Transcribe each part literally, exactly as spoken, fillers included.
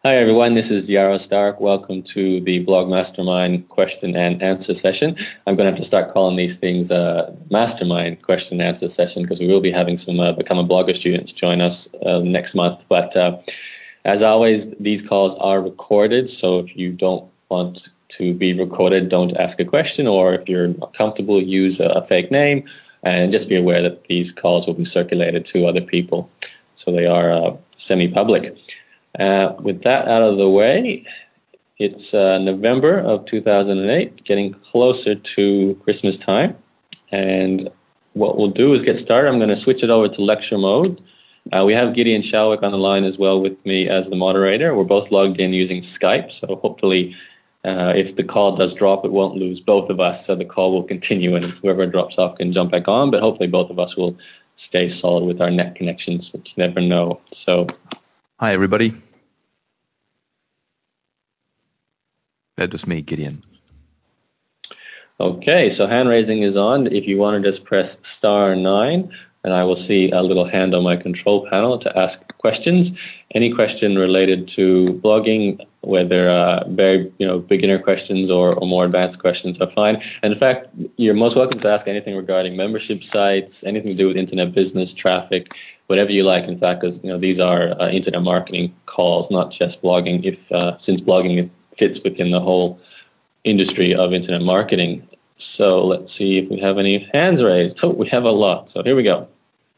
Hi everyone, this is Yarrow Stark. Welcome to the Blog Mastermind question and answer session. I'm going to have to start calling these things uh, Mastermind question and answer session because we will be having some uh, Become a Blogger students join us uh, next month. But uh, as always, these calls are recorded, so if you don't want to be recorded, don't ask a question, or if you're not comfortable, use a, a fake name, and just be aware that these calls will be circulated to other people, so they are uh, semi-public. Uh, with that out of the way, it's uh, November of two thousand eight, getting closer to Christmas time. And what we'll do is get started. I'm going to switch it over to lecture mode. Uh, we have Gideon Shalwick on the line as well with me as the moderator. We're both logged in using Skype, so hopefully uh, if the call does drop, it won't lose both of us, so the call will continue and whoever drops off can jump back on, but hopefully both of us will stay solid with our net connections, but you never know. So, hi, everybody. That was me, Gideon. Okay, so hand raising is on. If you want to just press star nine, and I will see a little hand on my control panel to ask questions. Any question related to blogging, whether uh, very you know beginner questions or, or more advanced questions are fine. And in fact, you're most welcome to ask anything regarding membership sites, anything to do with internet business, traffic, whatever you like. In fact, because you know these are uh, internet marketing calls, not just blogging. If uh, since blogging fits within the whole industry of internet marketing. So let's see if we have any hands raised. Oh, we have a lot. So here we go.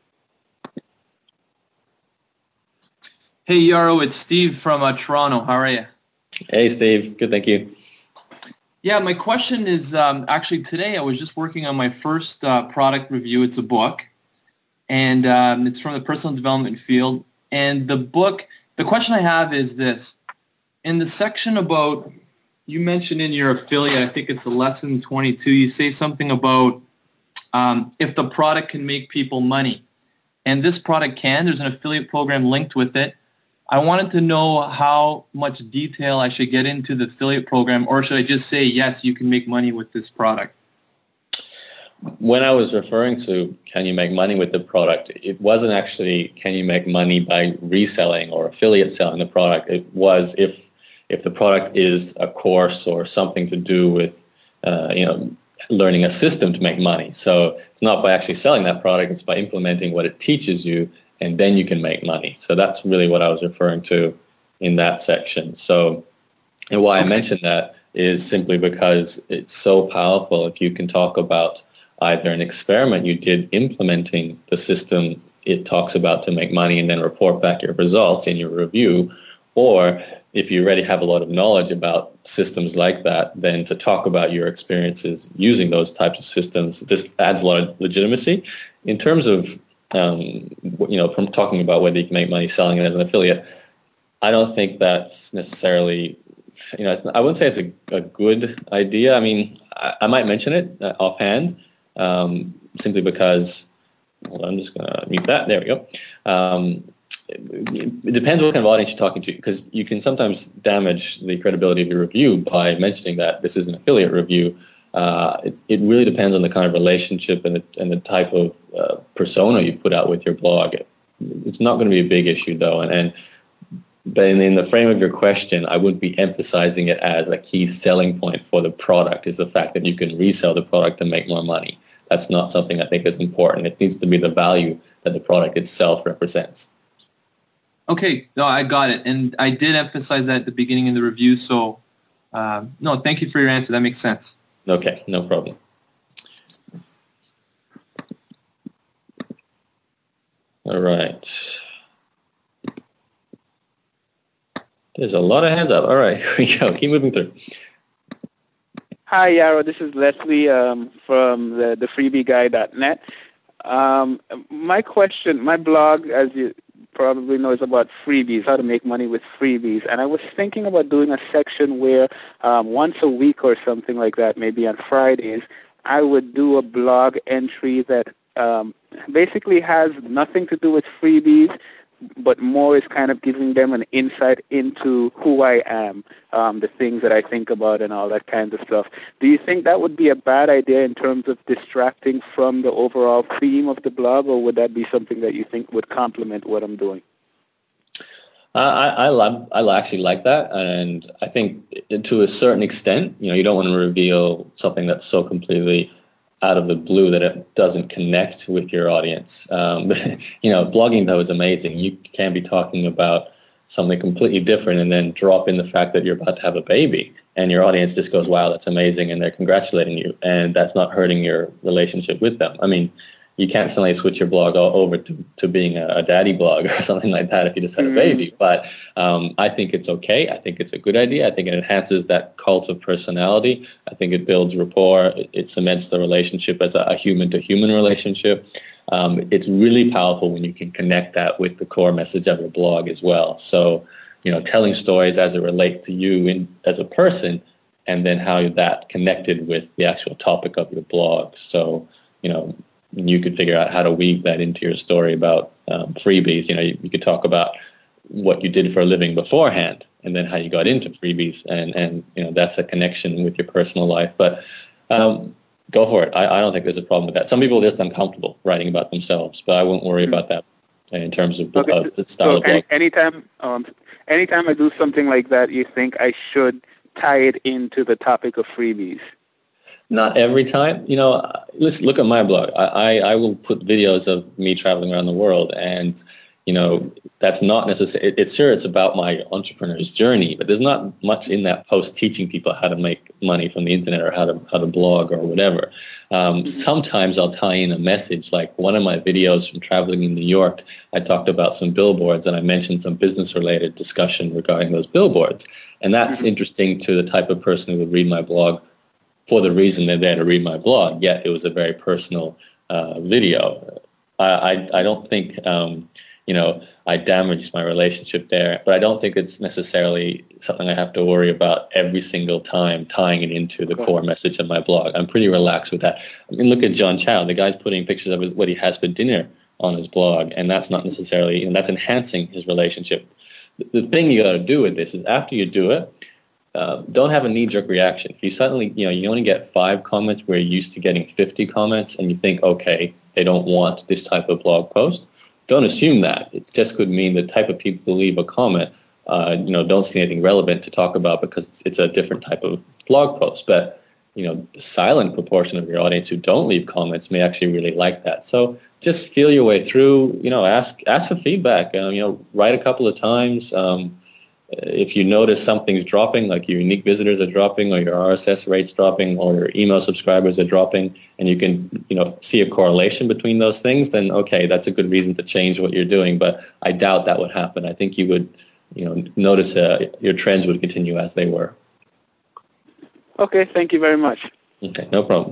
Hey, Yarrow, it's Steve from uh, Toronto. How are you? Hey, Steve. Good, thank you. Yeah, my question is um, actually today I was just working on my first uh, product review. It's a book, and um, it's from the personal development field. And the book, the question I have is this. In the section about, you mentioned in your affiliate, I think it's a lesson twenty-two, you say something about um, if the product can make people money. And this product can. There's an affiliate program linked with it. I wanted to know how much detail I should get into the affiliate program, or should I just say, yes, you can make money with this product? When I was referring to can you make money with the product, it wasn't actually can you make money by reselling or affiliate selling the product. It was if if the product is a course or something to do with uh, you know learning a system to make money. So it's not by actually selling that product, it's by implementing what it teaches you, and then you can make money. So that's really what I was referring to in that section. So and why okay. I mentioned that is simply because it's so powerful if you can talk about either an experiment you did implementing the system it talks about to make money and then report back your results in your review, or if you already have a lot of knowledge about systems like that, then to talk about your experiences using those types of systems, this adds a lot of legitimacy. In terms of, um, you know, from talking about whether you can make money selling it as an affiliate, I don't think that's necessarily, you know, it's, I wouldn't say it's a, a good idea. I mean, I, I might mention it uh, offhand, um, simply because, hold on, I'm just going to mute that. There we go. Um, It depends what kind of audience you're talking to, because you can sometimes damage the credibility of your review by mentioning that this is an affiliate review. Uh, it, it really depends on the kind of relationship and the, and the type of uh, persona you put out with your blog. It's not going to be a big issue, though. And, and but in, in the frame of your question, I wouldn't be emphasizing it as a key selling point for the product, is the fact that you can resell the product and make more money. That's not something I think is important. It needs to be the value that the product itself represents. Okay, no, I got it. And I did emphasize that at the beginning of the review. So, uh, no, thank you for your answer. That makes sense. Okay, no problem. All right. There's a lot of hands up. All right, here we go. Keep moving through. Hi, Yarrow. This is Leslie um, from the, the freebie guy dot net. Um, my question, my blog, as you probably know, is about freebies, how to make money with freebies. And I was thinking about doing a section where um, once a week or something like that, maybe on Fridays, I would do a blog entry that um, basically has nothing to do with freebies, but more is kind of giving them an insight into who I am, um, the things that I think about and all that kind of stuff. Do you think that would be a bad idea in terms of distracting from the overall theme of the blog, or would that be something that you think would complement what I'm doing? I, I love, I actually like that, and I think to a certain extent, you know, you don't want to reveal something that's so completely out of the blue that it doesn't connect with your audience. Um, you know, blogging though is amazing. You can be talking about something completely different and then drop in the fact that you're about to have a baby, and your audience just goes, "Wow, that's amazing," and they're congratulating you, and that's not hurting your relationship with them. I mean, you can't suddenly switch your blog all over to, to being a, a daddy blog or something like that if you just had a baby. But um, I think it's okay. I think it's a good idea. I think it enhances that cult of personality. I think it builds rapport. It, it cements the relationship as a, a human-to-human relationship. Um, it's really powerful when you can connect that with the core message of your blog as well. So, you know, telling stories as it relates to you in, as a person, and then how that connected with the actual topic of your blog. So, you know, you could figure out how to weave that into your story about um, freebies. You know, you, you could talk about what you did for a living beforehand, and then how you got into freebies, and and you know, that's a connection with your personal life. But um, go for it. I, I don't think there's a problem with that. Some people are just uncomfortable writing about themselves, but I wouldn't worry mm-hmm. about that in terms of okay. uh, the style so of blog. Any, anytime, um, anytime I do something like that, you think I should tie it into the topic of freebies? Not every time. You know, let's look at my blog. I, I, I will put videos of me traveling around the world, and, you know, that's not necessarily, it, it's sure it's about my entrepreneur's journey, but there's not much in that post teaching people how to make money from the internet or how to how to blog or whatever. Um, sometimes I'll tie in a message, like one of my videos from traveling in New York, I talked about some billboards and I mentioned some business related discussion regarding those billboards. And that's mm-hmm. interesting to the type of person who would read my blog for the reason they're there to read my blog, yet it was a very personal uh, video. I, I, I don't think, um, you know, I damaged my relationship there, but I don't think it's necessarily something I have to worry about every single time tying it into the core message of my blog. I'm pretty relaxed with that. I mean, look at John Chow. The guy's putting pictures of his, what he has for dinner on his blog, and that's not necessarily, you know, that's enhancing his relationship. The, the thing you got to do with this is after you do it, Uh, don't have a knee-jerk reaction. If you suddenly, you know, you only get five comments where you're used to getting fifty comments, and you think, okay, they don't want this type of blog post, don't assume that. It just could mean the type of people who leave a comment, uh, you know, don't see anything relevant to talk about because it's, it's a different type of blog post. But, you know, the silent proportion of your audience who don't leave comments may actually really like that. So just feel your way through. You know, ask ask for feedback. Uh, you know, write a couple of times. Um, If you notice something's dropping, like your unique visitors are dropping, or your R S S rates dropping, or your email subscribers are dropping, and you can, you know, see a correlation between those things, then okay, that's a good reason to change what you're doing. But I doubt that would happen. I think you would, you know, notice uh, your trends would continue as they were. Okay, thank you very much. Okay, no problem.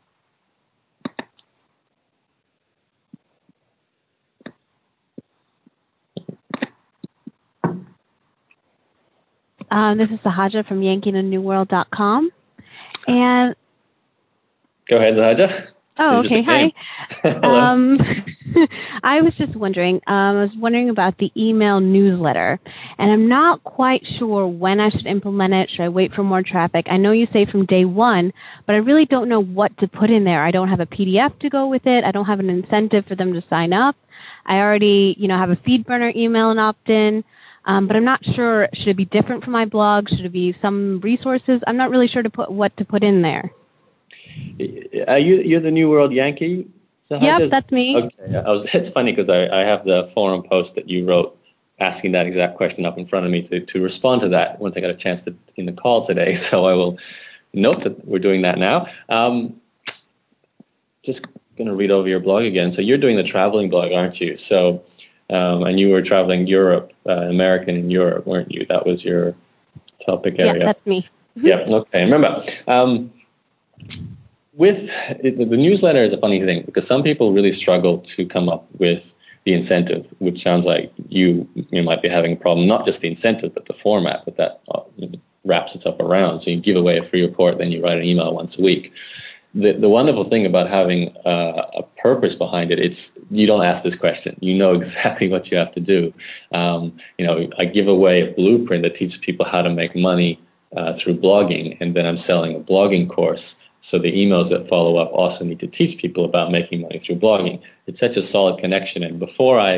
Um, this is Sahaja from Yankee to New World dot com. And go ahead, Sahaja. Oh, okay. Hi. um, I was just wondering, um, I was wondering about the email newsletter, and I'm not quite sure when I should implement it. Should I wait for more traffic? I know you say from day one, but I really don't know what to put in there. I don't have a P D F to go with it. I don't have an incentive for them to sign up. I already, you know, have a FeedBurner email and opt-in. Um, but I'm not sure, should it be different from my blog? Should it be some resources? I'm not really sure to put what to put in there. Are you, you're the New World Yankee? So yep, just, that's me. Okay, I was, it's funny because I, I have the forum post that you wrote asking that exact question up in front of me to, to respond to that once I got a chance to in the call today. So I will note that we're doing that now. Um, just going to read over your blog again. So you're doing the traveling blog, aren't you? So Um, and you were traveling Europe, uh, American in Europe, weren't you? That was your topic area. Yeah, that's me. Yeah, okay. Remember, um, with it, the newsletter is a funny thing because some people really struggle to come up with the incentive, which sounds like you you might be having a problem, not just the incentive, but the format that that uh, wraps itself around. So you give away a free report, then you write an email once a week. The, the wonderful thing about having uh, a purpose behind it, it's you don't ask this question. You know exactly what you have to do. Um, you know, I give away a blueprint that teaches people how to make money uh, through blogging, and then I'm selling a blogging course. So the emails that follow up also need to teach people about making money through blogging. It's such a solid connection. And before I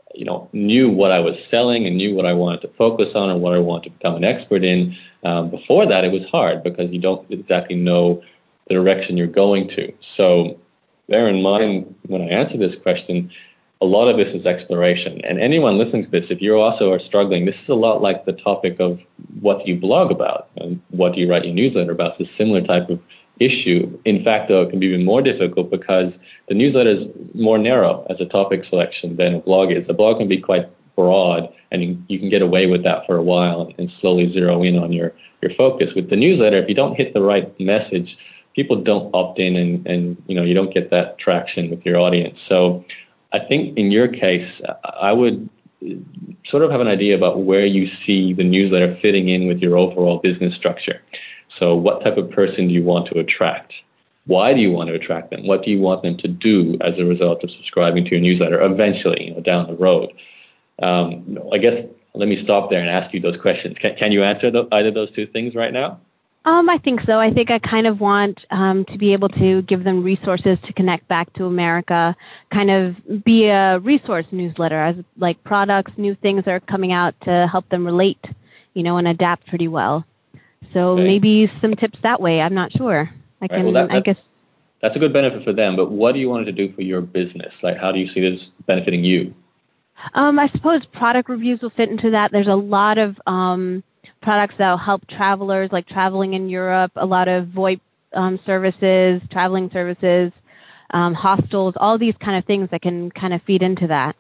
you know, knew what I was selling and knew what I wanted to focus on and what I wanted to become an expert in. Um, before that, it was hard because you don't exactly know the direction you're going to. So bear in mind when I answer this question, a lot of this is exploration. And anyone listening to this, if you also are struggling, this is a lot like the topic of what do you blog about and what do you write your newsletter about. It's a similar type of issue. In fact, though, it can be even more difficult because the newsletter is more narrow as a topic selection than a blog is. A blog can be quite broad, and you, you can get away with that for a while and slowly zero in on your, your focus. With the newsletter, if you don't hit the right message, people don't opt in, and, and you know you don't get that traction with your audience. So I think in your case, I would sort of have an idea about where you see the newsletter fitting in with your overall business structure. So what type of person do you want to attract? Why do you want to attract them? What do you want them to do as a result of subscribing to your newsletter eventually, you know, down the road? Um, I guess let me stop there and ask you those questions. Can, can you answer the, either of those two things right now? Um, I think so. I think I kind of want um, to be able to give them resources to connect back to America, kind of be a resource newsletter as like products, new things that are coming out to help them relate, you know, and adapt pretty well. So okay. Maybe some tips that way. I'm not sure. I can, right, well, that, I guess. That's a good benefit for them, but what do you want it to do for your business? Like, how do you see this benefiting you? Um, I suppose product reviews will fit into that. There's a lot of um, products that will help travelers, like traveling in Europe, a lot of VoIP um, services, traveling services, um, hostels, all these kind of things that can kind of feed into that.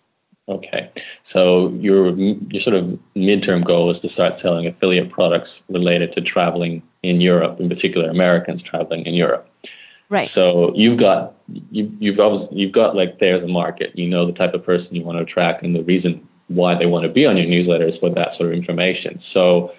Okay. So your your sort of midterm goal is to start selling affiliate products related to traveling in Europe, in particular Americans traveling in Europe. Right. So you've got you, you've obviously you've got like there's a market. You know the type of person you want to attract, and the reason why they want to be on your newsletter is for that sort of information. So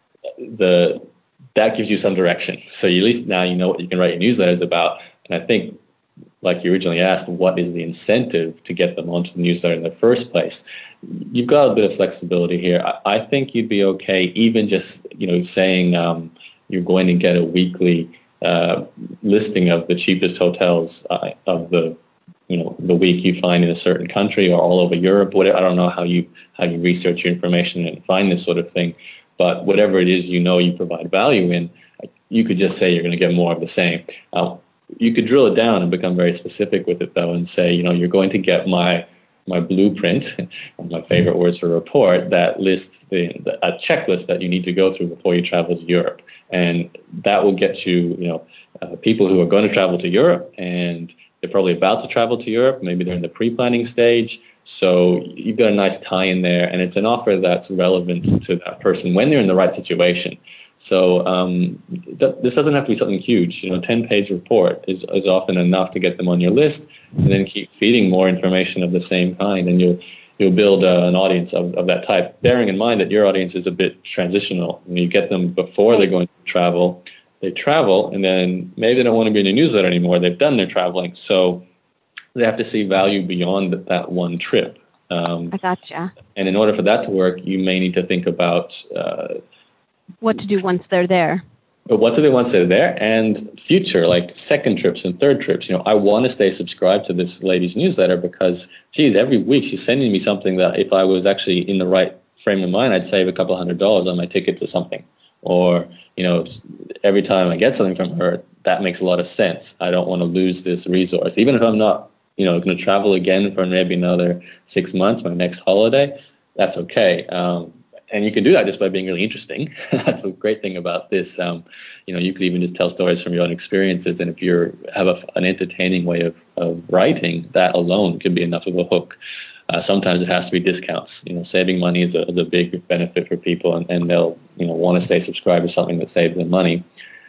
the that gives you some direction. So you, at least now you know what you can write your newsletters about. And I think, like you originally asked, what is the incentive to get them onto the newsletter in the first place? You've got a bit of flexibility here. I, I think you'd be okay even just you know saying um, you're going to get a weekly Uh, listing of the cheapest hotels uh, of the you know the week you find in a certain country or all over Europe. Whatever, I don't know how you how you research your information and find this sort of thing, but whatever it is you know you provide value in, you could just say you're going to get more of the same. Uh, you could drill it down and become very specific with it though, and say you know you're going to get my my blueprint, my favorite words for report, that lists the, the a checklist that you need to go through before you travel to Europe, and that will get you, you know, uh, people who are going to travel to Europe, and they're probably about to travel to Europe. Maybe they're in the pre-planning stage, so you've got a nice tie in there, and it's an offer that's relevant to that person when they're in the right situation. So um, th- this doesn't have to be something huge. You know, a ten-page report is, is often enough to get them on your list, and then keep feeding more information of the same kind, and you'll you'll build uh, an audience of, of that type. Bearing in mind that your audience is a bit transitional. When you get them before they're going to travel, they travel, and then maybe they don't want to be in your newsletter anymore. They've done their traveling, so they have to see value beyond that one trip. Um, I gotcha. And in order for that to work, you may need to think about uh, what to do once they're there. But what do they once they're there, and future, like second trips and third trips? You know, I want to stay subscribed to this lady's newsletter because, geez, every week she's sending me something that if I was actually in the right frame of mind, I'd save a couple hundred dollars on my ticket to something. Or, you know, every time I get something from her, that makes a lot of sense. I don't want to lose this resource. Even if I'm not, you know, going to travel again for maybe another six months, my next holiday, that's okay. Um, And you can do that just by being really interesting. That's the great thing about this. Um, you know, you could even just tell stories from your own experiences. And if you have a, an entertaining way of, of writing, that alone could be enough of a hook. Uh, sometimes it has to be discounts. You know, saving money is a, is a big benefit for people, and, and they'll, you know, want to stay subscribed to something that saves them money.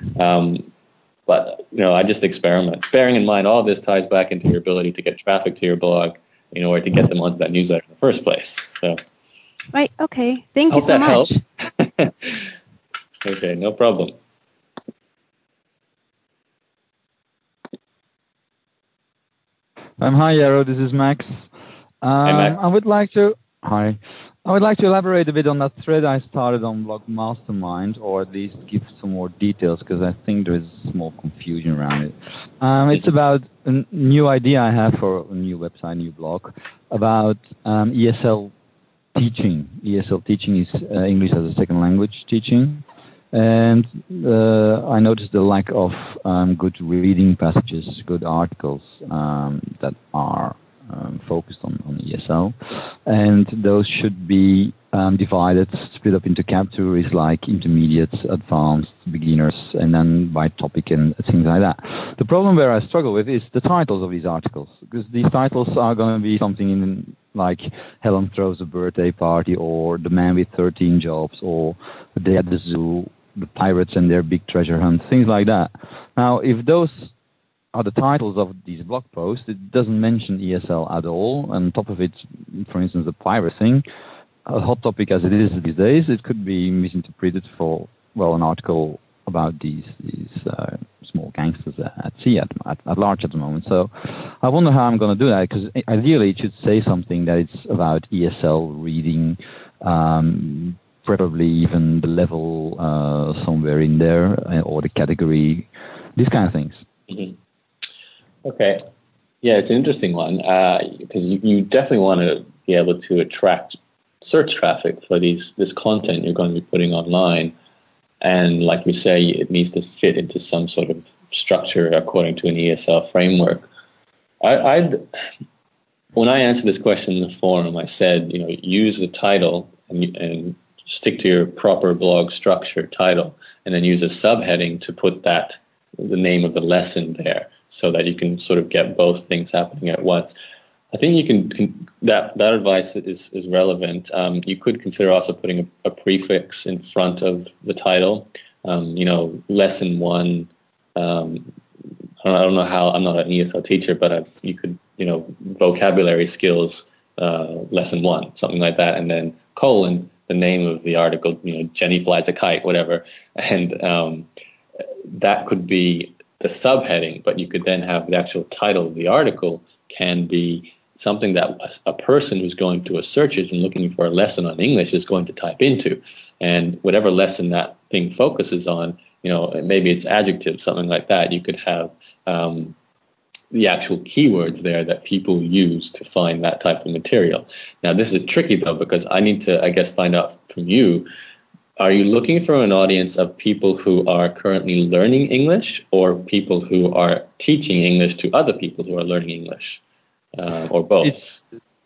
Um, but, you know, I just experiment. Bearing in mind, all of this ties back into your ability to get traffic to your blog, you know, or to get them onto that newsletter in the first place. So. Right. Okay. Thank you Hope so that much. Helps. Okay. No problem. Um, hi, Yarrow. This is Max. Um, hi, Max. I would like to. Hi. I would like to elaborate a bit on that thread I started on Blog Mastermind, or at least give some more details, because I think there is a small confusion around it. Um, it's about a n- new idea I have for a new website, new blog, about um, E S L teaching. E S L teaching is uh, English as a second language teaching. And uh, I noticed the lack of um, good reading passages, good articles um, that are um, focused on, on E S L. And those should be um, divided, split up into categories like intermediates, advanced, beginners, and then by topic and things like that. The problem where I struggle with is the titles of these articles, because these titles are going to be something in like Helen throws a birthday party, or The Man with thirteen Jobs, or A Day at the Zoo, The Pirates and Their Big Treasure Hunt, things like that. Now, if those are the titles of these blog posts, it doesn't mention E S L at all. And on top of it, for instance, the pirate thing, a hot topic as it is these days, it could be misinterpreted for, well, an article about these these uh, small gangsters at sea at, at, at large at the moment. So I wonder how I'm going to do that, because ideally it should say something that it's about E S L reading, um, preferably even the level uh, somewhere in there, or the category, these kind of things. Mm-hmm. Okay. Yeah, it's an interesting one, because uh, you, you definitely want to be able to attract search traffic for these this content you're going to be putting online. And like you say, it needs to fit into some sort of structure according to an E S L framework. I, I'd, when I answered this question in the forum, I said, you know, use the title and, and stick to your proper blog structure title, and then use a subheading to put that, the name of the lesson there, so that you can sort of get both things happening at once. I think you can, can that that advice is is relevant. Um, you could consider also putting a, a prefix in front of the title. Um, you know, lesson one. Um, I, don't, I don't know how. I'm not an E S L teacher, but I, you could, you know, vocabulary skills uh, lesson one, something like that, and then colon the name of the article. You know, Jenny flies a kite, whatever, and um, that could be the subheading. But you could then have the actual title of the article can be something that a person who's going to a search engine looking for a lesson on English is going to type into, and whatever lesson that thing focuses on, you know, maybe it's adjectives, something like that. You could have um, the actual keywords there that people use to find that type of material. Now, this is tricky though, because I need to, I guess, find out from you. Are you looking for an audience of people who are currently learning English, or people who are teaching English to other people who are learning English? Uh, or both? It's,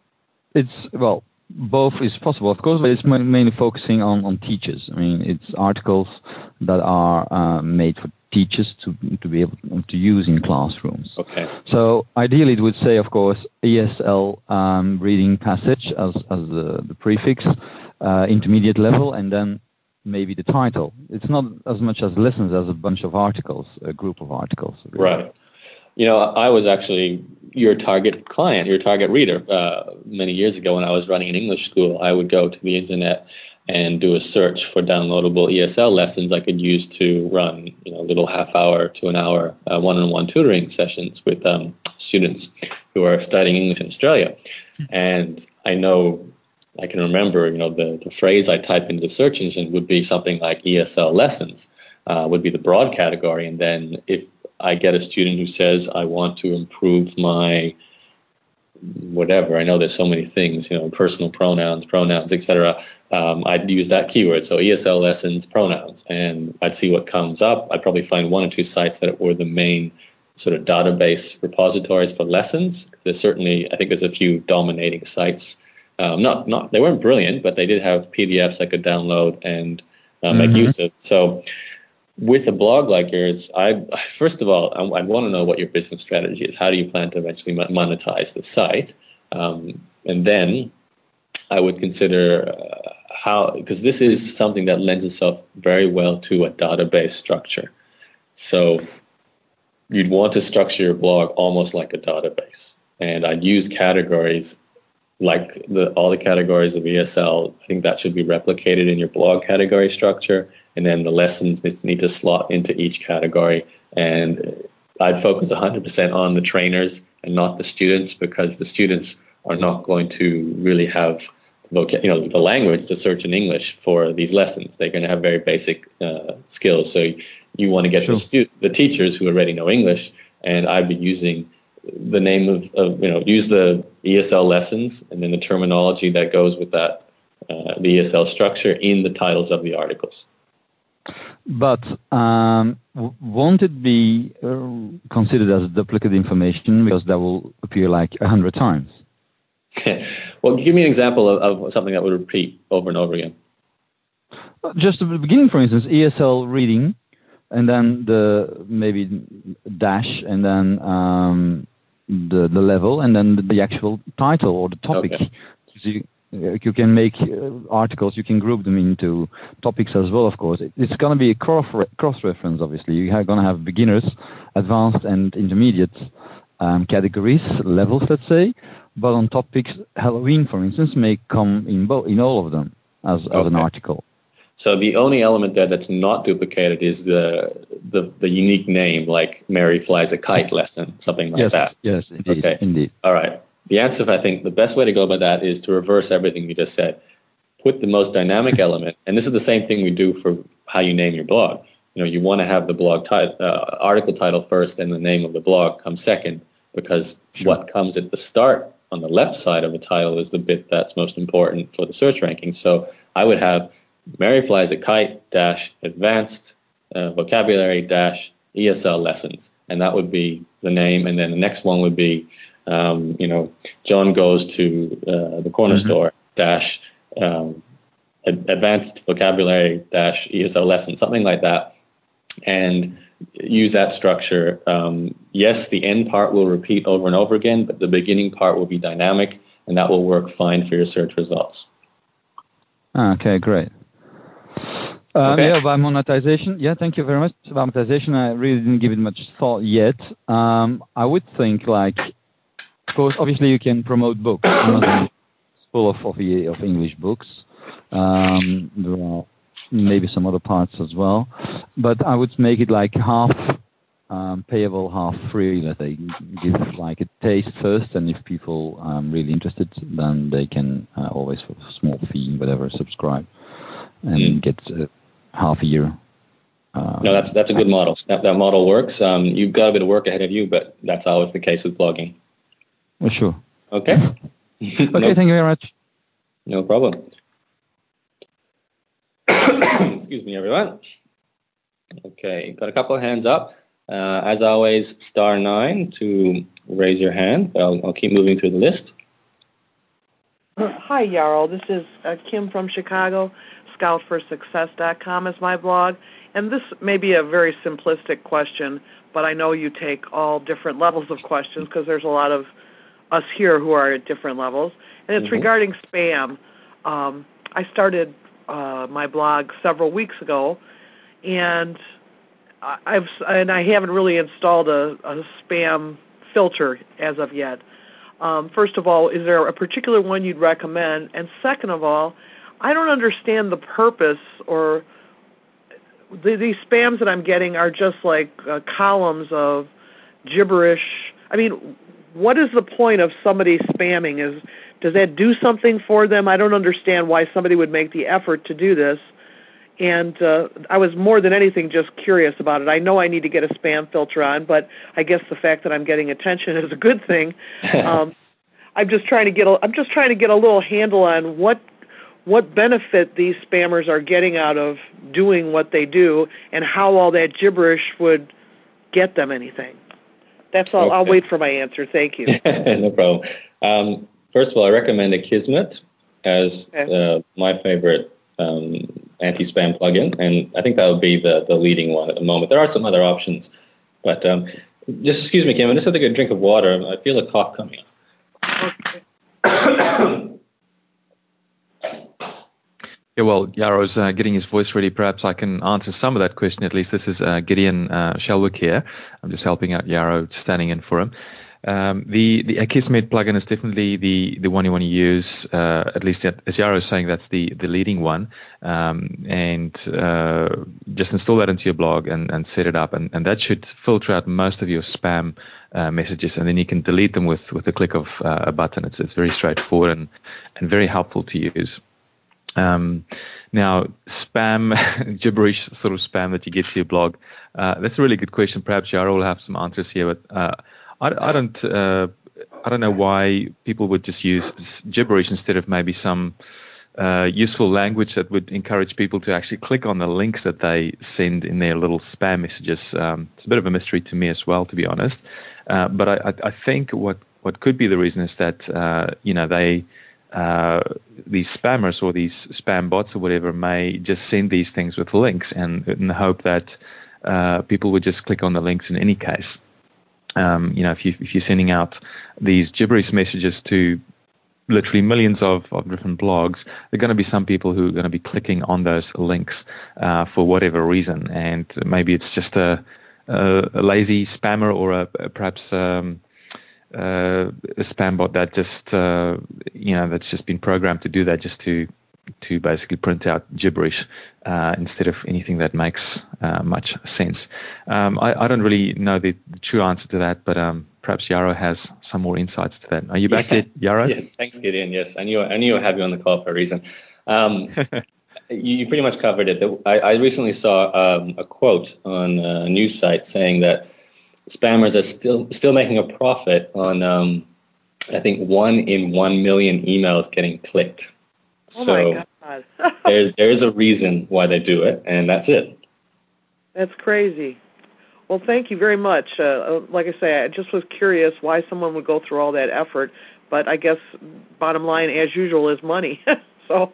it's, well, both is possible, of course, but it's mainly focusing on, on teachers. I mean, it's articles that are uh, made for teachers to to be able to use in classrooms. Okay. So ideally, it would say, of course, E S L um, reading passage as as the, the prefix, uh, intermediate level, and then maybe the title. It's not as much as lessons as a bunch of articles, a group of articles. Really. Right. You know, I was actually your target client, your target reader. Uh, many years ago when I was running an English school, I would go to the internet and do a search for downloadable E S L lessons I could use to run, you know, little half hour to an hour uh, one-on-one tutoring sessions with um, students who are studying English in Australia. And I know, I can remember, you know, the, the phrase I type into the search engine would be something like E S L lessons, uh, would be the broad category. And then if I get a student who says, I want to improve my whatever, I know there's so many things, you know, personal pronouns, pronouns, et cetera. Um, I'd use that keyword. So E S L lessons, pronouns, and I'd see what comes up. I'd probably find one or two sites that were the main sort of database repositories for lessons. There's certainly, I think there's a few dominating sites. Um, not, not, they weren't brilliant, but they did have P D Fs I could download and uh, mm-hmm. make use of. So with a blog like yours, I first of all, I, I want to know what your business strategy is. How do you plan to eventually monetize the site? Um, and then I would consider uh, how, because this is something that lends itself very well to a database structure. So you'd want to structure your blog almost like a database. And I'd use categories like the, all the categories of E S L. I think that should be replicated in your blog category structure. And then the lessons need to slot into each category. And I'd focus one hundred percent on the trainers and not the students, because the students are not going to really have the voca- you know, the language to search in English for these lessons. They're going to have very basic uh, skills. So you want to get sure. the, stu- the teachers who already know English, and I'd be using the name of, of, you know, use the E S L lessons and then the terminology that goes with that, uh, the E S L structure in the titles of the articles. But um, won't it be uh, considered as duplicate information because that will appear like a hundred times? Well, give me an example of, of something that would repeat over and over again. Just at the beginning, for instance, E S L reading, and then the maybe dash, and then um, the the level, and then the, the actual title or the topic. Okay. So you, you can make uh, articles, you can group them into topics as well, of course. It, it's going to be a cross cross reference, obviously. You're going to have beginners, advanced, and intermediate um, categories, levels, let's say. But on topics, Halloween, for instance, may come in bo- in all of them as as okay. an article. So the only element there that's not duplicated is the the, the unique name, like Mary flies a kite lesson, something like yes, that. Yes, indeed, okay. indeed. All right. The answer, I think, the best way to go about that is to reverse everything you just said. Put the most dynamic element, and this is the same thing we do for how you name your blog. You know, you want to have the blog title, uh, article title first, and the name of the blog come second, because sure. what comes at the start on the left side of the title is the bit that's most important for the search ranking. So I would have Mary flies a kite dash advanced uh, vocabulary dash E S L lessons, and that would be the name. And then the next one would be, um, you know, John goes to uh, the corner mm-hmm. store dash um, ad- advanced vocabulary dash E S L lesson, something like that, and use that structure. Um, yes, the end part will repeat over and over again, but the beginning part will be dynamic, and that will work fine for your search results. Okay, great. Um, okay. Yeah, about monetization. Yeah, thank you very much. About monetization, I really didn't give it much thought yet. Um, I would think, like, of course, obviously you can promote books. Amazon is full of, of, of English books. Um, there are maybe some other parts as well. But I would make it like half um, payable, half free. Let's say, give like a taste first, and if people are um, really interested, then they can uh, always, for a small fee, whatever, subscribe and mm. get uh, half a year. Uh, no, that's that's a good model. That, that model works. Um, you've got a bit of work ahead of you, but that's always the case with blogging. Well, sure. Okay. okay, no, thank you very much. No problem. Excuse me, everyone. Okay, got a couple of hands up. Uh, as always, star nine to raise your hand. I'll, I'll keep moving through the list. Hi, Jarl. This is uh, Kim from Chicago. scout for success dot com is my blog. And this may be a very simplistic question, but I know you take all different levels of questions because there's a lot of us here who are at different levels. And it's mm-hmm. regarding spam. Um, I started uh, my blog several weeks ago, and I've and I haven't really installed a, a spam filter as of yet. Um, first of all, is there a particular one you'd recommend? And second of all, I don't understand the purpose, or the, these spams that I'm getting are just like uh, columns of gibberish. I mean, what is the point of somebody spamming? Is does that do something for them? I don't understand why somebody would make the effort to do this. And uh, I was more than anything just curious about it. I know I need to get a spam filter on, but I guess the fact that I'm getting attention is a good thing. um, I'm just trying to get a, I'm just trying to get a little handle on what what benefit these spammers are getting out of doing what they do, and how all that gibberish would get them anything. That's all. Okay. I'll wait for my answer. Thank you. No problem. Um, first of all, I recommend Akismet as okay. uh, my favorite um, anti-spam plugin, and I think that would be the, the leading one at the moment. There are some other options, but um, just excuse me, Kim, I just have to get a drink of water. I feel a cough coming up. Okay. Yeah, well, Yaro's uh, getting his voice ready. Perhaps I can answer some of that question. At least this is uh, Gideon uh, Shelwick here. I'm just helping out Yaro, standing in for him. Um, the the Akismet plugin is definitely the, the one you want to use. Uh, at least as Yaro is saying, that's the, the leading one. Um, and uh, just install that into your blog and, and set it up, and, and that should filter out most of your spam uh, messages, and then you can delete them with with the click of uh, a button. It's it's very straightforward and and very helpful to use. Um, now, spam, gibberish sort of spam that you get to your blog, uh, that's a really good question. Perhaps Yaro will have some answers here, but uh, I, I don't uh, I don't know why people would just use gibberish instead of maybe some uh, useful language that would encourage people to actually click on the links that they send in their little spam messages. Um, it's a bit of a mystery to me as well, to be honest. Uh, but I, I, I think what, what could be the reason is that, uh, you know, they... Uh, these spammers or these spam bots or whatever may just send these things with links and in the hope that uh, people would just click on the links in any case. Um, you know, if, you, if you're sending out these gibberish messages to literally millions of, of different blogs, there are going to be some people who are going to be clicking on those links uh, for whatever reason. And maybe it's just a, a, a lazy spammer or a, a perhaps... Um, Uh, a spam bot that just uh, you know that's just been programmed to do that, just to to basically print out gibberish uh, instead of anything that makes uh, much sense. Um, I, I don't really know the, the true answer to that, but um, perhaps Yaro has some more insights to that. Are you back yeah. yet, Yaro? Yeah, thanks, Gideon. Yes, I knew I knew I had you on the call for a reason. Um, you, you pretty much covered it. I, I recently saw um, a quote on a news site saying that spammers are still still making a profit on, um, I think, one in one million emails getting clicked. Oh so my God. there, there's a reason why they do it, and that's it. That's crazy. Well, thank you very much. Uh, like I say, I just was curious why someone would go through all that effort, but I guess bottom line, as usual, is money. so.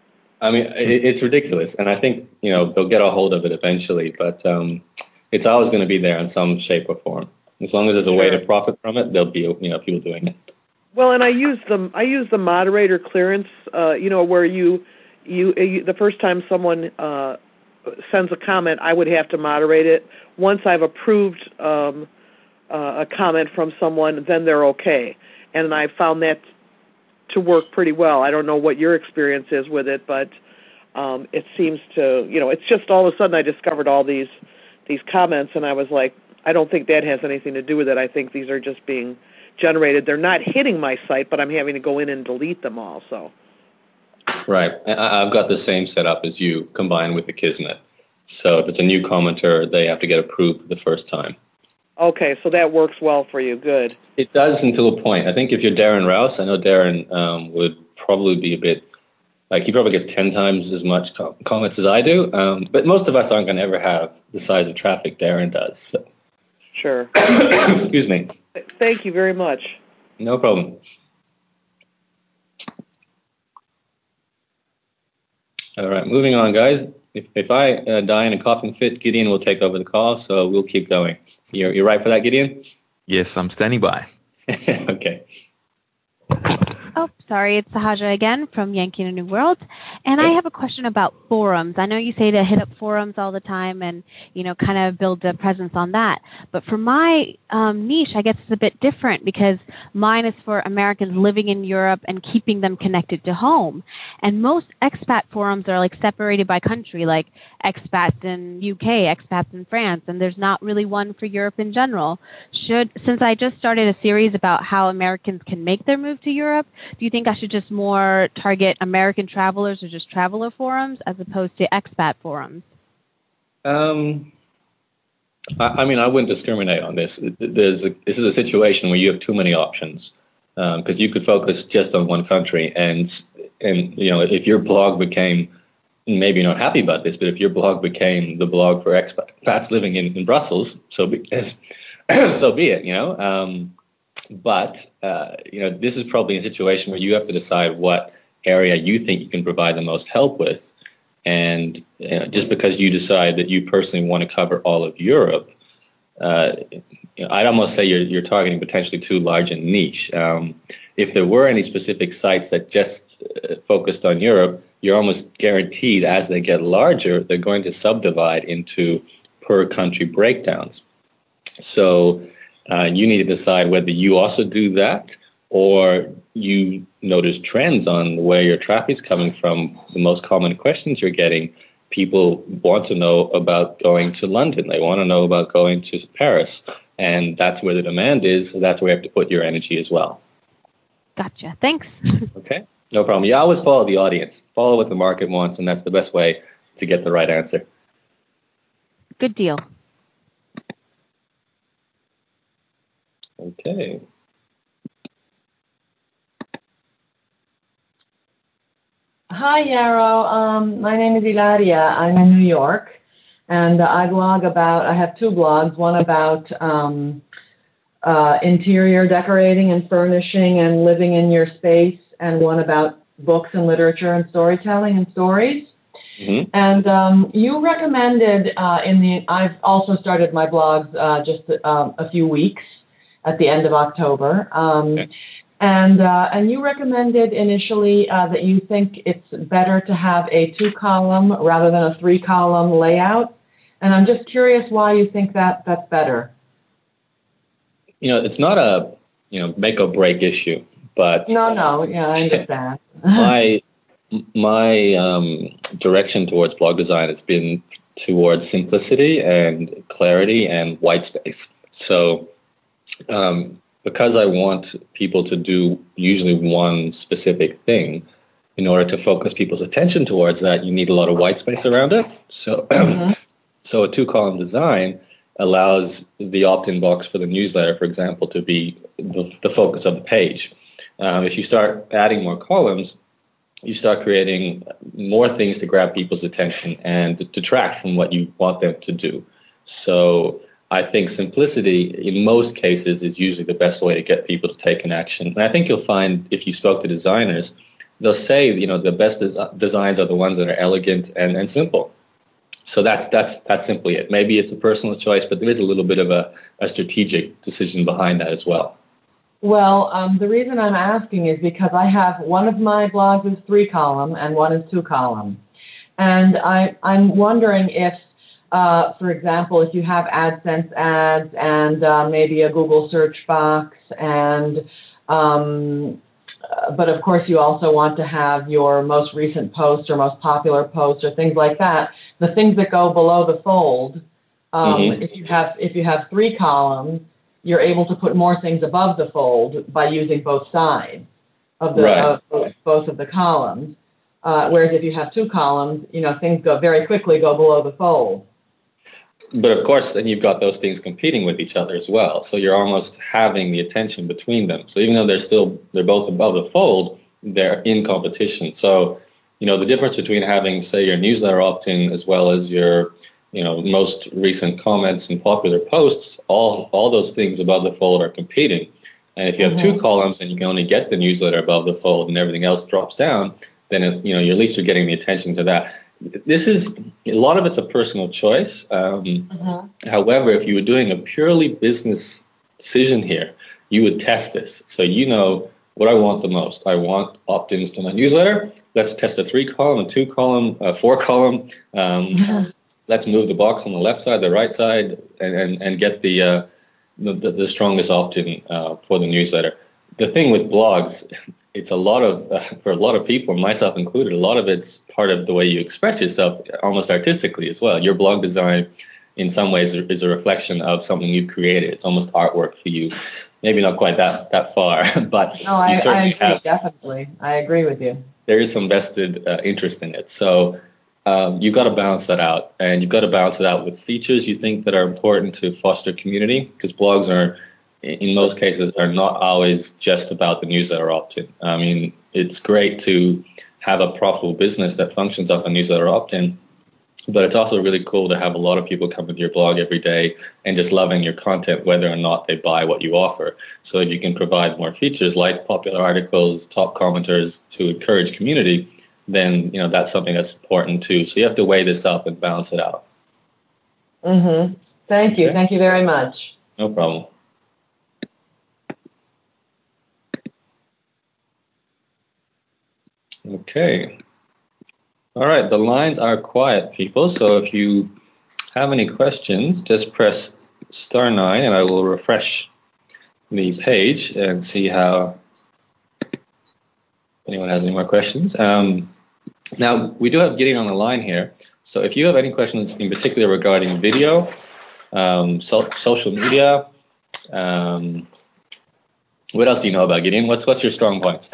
I mean, it, it's ridiculous, and I think, you know, they'll get a hold of it eventually, but um, it's always going to be there in some shape or form. As long as there's a way to profit from it, there'll be, you know, people doing it. Well, and I use the I use the moderator clearance. Uh, you know, where you, you you the first time someone uh, sends a comment, I would have to moderate it. Once I've approved um, uh, a comment from someone, then they're okay. And I found that to work pretty well. I don't know what your experience is with it, but um, it seems to, you know, it's just all of a sudden I discovered all these. these comments, and I was like, I don't think that has anything to do with it. I think these are just being generated. They're not hitting my site, but I'm having to go in and delete them all. So. Right. I've got the same setup as you, combined with the Kismet. So if it's a new commenter, they have to get approved the first time. Okay, so that works well for you. Good. It does until a point. I think if you're Darren Rouse, I know Darren um, would probably be a bit, like he probably gets ten times as much com- comments as I do. Um, but most of us aren't going to ever have the size of traffic Darren does. So. Sure. Excuse me. Thank you very much. No problem. All right, moving on, guys. If, if I uh, die in a coughing fit, Gideon will take over the call, so we'll keep going. You're, you're right for that, Gideon? Yes, I'm standing by. Okay. Oh, sorry, it's Sahaja again from Yankee in a New World. And I have a question about forums. I know you say to hit up forums all the time and, you know, kind of build a presence on that. But for my um, niche, I guess it's a bit different because mine is for Americans living in Europe and keeping them connected to home. And most expat forums are like separated by country, like expats in U K, expats in France, and there's not really one for Europe in general. Should, since I just started a series about how Americans can make their move to Europe, do you think I should just more target American travelers or just traveler forums as opposed to expat forums? Um, I, I mean, I wouldn't discriminate on this. There's a, this is a situation where you have too many options because um, you could focus just on one country. And, and, you know, if your blog became, maybe you're not happy about this, but if your blog became the blog for expats living in, in Brussels, so be, so be it, you know. Um, But, uh, you know, this is probably a situation where you have to decide what area you think you can provide the most help with. And you know, just because you decide that you personally want to cover all of Europe, uh, you know, I'd almost say you're, you're targeting potentially too large a niche. Um, if there were any specific sites that just uh, focused on Europe, you're almost guaranteed as they get larger, they're going to subdivide into per country breakdowns. So uh, you need to decide whether you also do that, or you notice trends on where your traffic's coming from. The most common questions you're getting, people want to know about going to London. They want to know about going to Paris. And that's where the demand is. So that's where you have to put your energy as well. Gotcha. Thanks. Okay. No problem. You always follow the audience. Follow what the market wants, and that's the best way to get the right answer. Good deal. Okay. Hi, Yarrow. Um, my name is Ilaria. I'm in New York, and I blog about, I have two blogs, one about um, uh, interior decorating and furnishing and living in your space, and one about books and literature and storytelling and stories. Mm-hmm. And um, you recommended uh, in the, I've also started my blogs uh, just um, a few weeks at the end of October. Um, okay. And uh, and you recommended initially uh, that you think it's better to have a two-column rather than a three-column layout. And I'm just curious why you think that that's better. You know, it's not a, you know, make or break issue, but... No, no, yeah, I understand. my my um, direction towards blog design has been towards simplicity and clarity and white space. So... Um, because I want people to do usually one specific thing, in order to focus people's attention towards that, you need a lot of white space around it. So, mm-hmm. so a two-column design allows the opt-in box for the newsletter, for example, to be the, the focus of the page. Um, if you start adding more columns, you start creating more things to grab people's attention and to detract from what you want them to do. So I think simplicity in most cases is usually the best way to get people to take an action. And I think you'll find if you spoke to designers, they'll say, you know, the best des- designs are the ones that are elegant and, and simple. So that's that's that's simply it. Maybe it's a personal choice, but there is a little bit of a, a strategic decision behind that as well. Well, um, the reason I'm asking is because I have one of my blogs is three column and one is two column. And I, I'm wondering if Uh, for example, if you have AdSense ads and uh, maybe a Google search box, and um, uh, but of course you also want to have your most recent posts or most popular posts or things like that. The things that go below the fold. Um, mm-hmm. If you have if you have three columns, you're able to put more things above the fold by using both sides of the right. of both of the columns. Uh, whereas if you have two columns, you know things go very quickly go below the fold. But of course, then you've got those things competing with each other as well. So you're almost having the attention between them. So even though they're still, they're both above the fold, they're in competition. So, you know, the difference between having, say, your newsletter opt-in as well as your, you know, most recent comments and popular posts, all, all those things above the fold are competing. And if you have mm-hmm. two columns and you can only get the newsletter above the fold and everything else drops down, then, it, you know, you're, at least you're getting the attention to that. This is a lot of it's a personal choice. Um, uh-huh. However, if you were doing a purely business decision here, you would test this. So you know what I want the most. I want opt-ins to my newsletter. Let's test a three-column, a two-column, a four-column. Um, uh-huh. Let's move the box on the left side, the right side, and and, and get the, uh, the the strongest opt-in uh, for the newsletter. The thing with blogs, it's a lot of, uh, for a lot of people, myself included, a lot of it's part of the way you express yourself, almost artistically as well. Your blog design, in some ways, is a reflection of something you've created. It's almost artwork for you. Maybe not quite that that far, but no, I, you certainly I agree, have. Definitely, I agree with you. There is some vested uh, interest in it. So um, you've got to balance that out, and you've got to balance it out with features you think that are important to foster community, because blogs are, in most cases, are not always just about the newsletter opt-in. I mean, it's great to have a profitable business that functions off a newsletter opt-in, but it's also really cool to have a lot of people come into your blog every day and just loving your content, whether or not they buy what you offer. So if you can provide more features like popular articles, top commenters to encourage community, then, you know, that's something that's important too. So you have to weigh this up and balance it out. Mm-hmm. Thank you. Okay. Thank you very much. No problem. Okay. All right. The lines are quiet, people. So if you have any questions, just press star nine and I will refresh the page and see how anyone has any more questions. Um, now, we do have Gideon on the line here. So if you have any questions in particular regarding video, um, so, social media, um, what else do you know about Gideon? What's what's your strong points?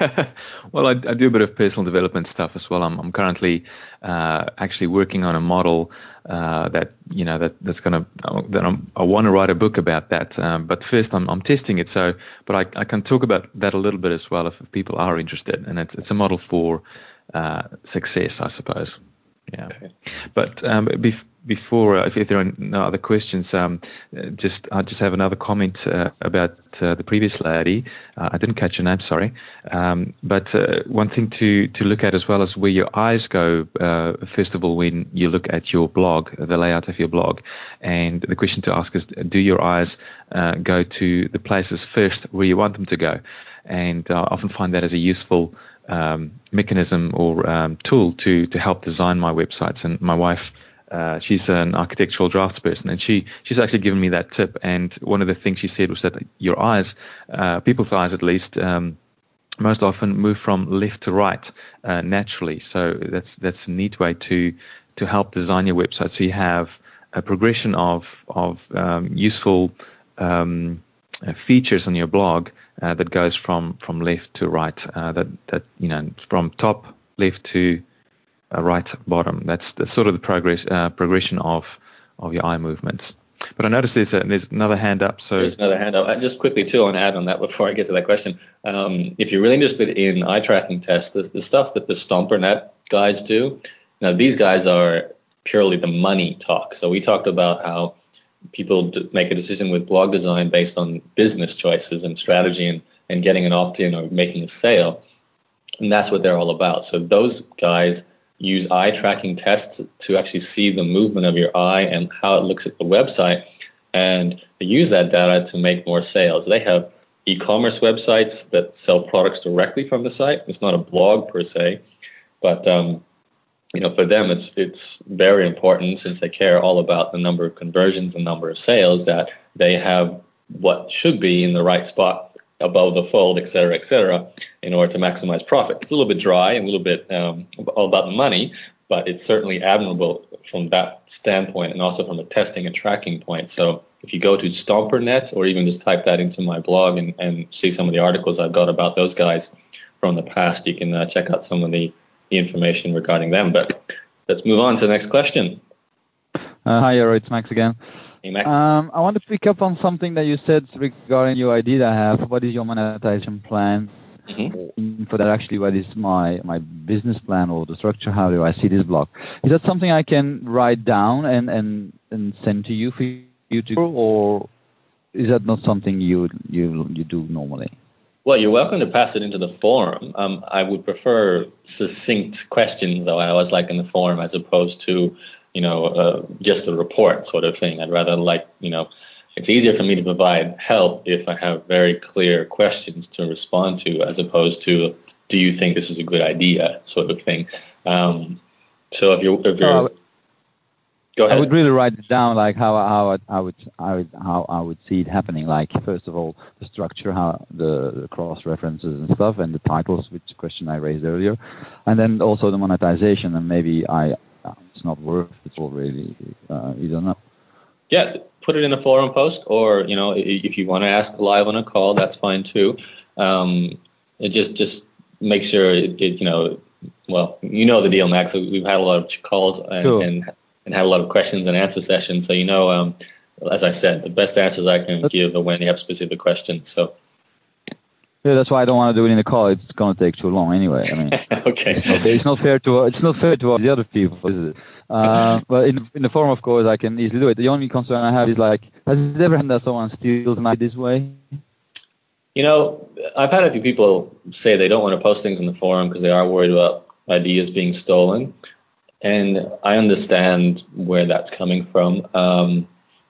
Well, I, I do a bit of personal development stuff as well. I'm, I'm currently uh, actually working on a model uh, that you know that that's gonna that I'm, I want to write a book about that. Um, but first, I'm I'm testing it. So, but I, I can talk about that a little bit as well if, if people are interested. And it's it's a model for uh, success, I suppose. Yeah. Okay. But um, bef- before, uh, if, if there are no other questions, um, just I just have another comment uh, about uh, the previous lady. Uh, I didn't catch your name, sorry. Um, but uh, one thing to to look at as well is where your eyes go. Uh, first of all, when you look at your blog, the layout of your blog, and the question to ask is: do your eyes uh, go to the places first where you want them to go? And I often find that as a useful um, mechanism or um, tool to to help design my websites. And my wife, uh, she's an architectural draftsperson, and she she's actually given me that tip. And one of the things she said was that your eyes, uh, people's eyes at least, um, most often move from left to right uh, naturally. So that's that's a neat way to to help design your website. So you have a progression of of um, useful um, features on your blog uh, that goes from from left to right, uh, that that you know from top left to uh, right bottom. That's that's sort of the progress uh, progression of of your eye movements. But I noticed there's a, there's another hand up. So there's another hand up. I just quickly too, I want to add on that before I get to that question. Um, if you're really interested in eye tracking tests, the, the stuff that the StomperNet guys do, now these guys are purely the money talk. So we talked about how people make a decision with blog design based on business choices and strategy and, and getting an opt-in or making a sale. And that's what they're all about. So those guys use eye tracking tests to actually see the movement of your eye and how it looks at the website. And they use that data to make more sales. They have e-commerce websites that sell products directly from the site. It's not a blog per se, but um, you know, for them, it's it's very important, since they care all about the number of conversions and number of sales, that they have what should be in the right spot above the fold, et cetera, et cetera, in order to maximize profit. It's a little bit dry and a little bit um, all about the money, but it's certainly admirable from that standpoint and also from a testing and tracking point. So if you go to StomperNet, or even just type that into my blog and, and see some of the articles I've got about those guys from the past, you can uh, check out some of the information regarding them. But let's move on to the next question. Uh, hi, Yaro, it's Max again. Hey, Max. Um, I want to pick up on something that you said regarding your idea I have. What is your monetization plan? Mm-hmm. For that, actually, what is my, my business plan or the structure? How do I see this blog? Is that something I can write down and, and, and send to you for you to do, or is that not something you you you do normally? Well, you're welcome to pass it into the forum. Um, I would prefer succinct questions, though. I always like in the forum, as opposed to, you know, uh, just a report sort of thing. I'd rather like, you know, it's easier for me to provide help if I have very clear questions to respond to, as opposed to, do you think this is a good idea, sort of thing. Um, so if you're, if you're, oh, go ahead. I would really write it down, like how how I, I would I would how I would see it happening. Like, first of all, the structure, how the, the cross references and stuff, and the titles, which question I raised earlier, and then also the monetization. And maybe I it's not worth it already. Uh, you don't know. Yeah, put it in a forum post, or, you know, if you want to ask live on a call, that's fine too. Um, it just just make sure it, it, you know, well, you know the deal, Max. We've had a lot of calls and, Cool. and and had a lot of questions and answer sessions. So, you know, um, as I said, the best answers I can give are when you have specific questions. So. Yeah, that's why I don't want to do it in a call. It's going to take too long anyway. I mean, okay. It's not, it's not fair to it's not fair to all the other people, is it? Uh, but in in the forum, of course, I can easily do it. The only concern I have is, like, has it ever happened that someone steals an idea this way? You know, I've had a few people say they don't want to post things in the forum because they are worried about ideas being stolen. And I understand where that's coming from. Um,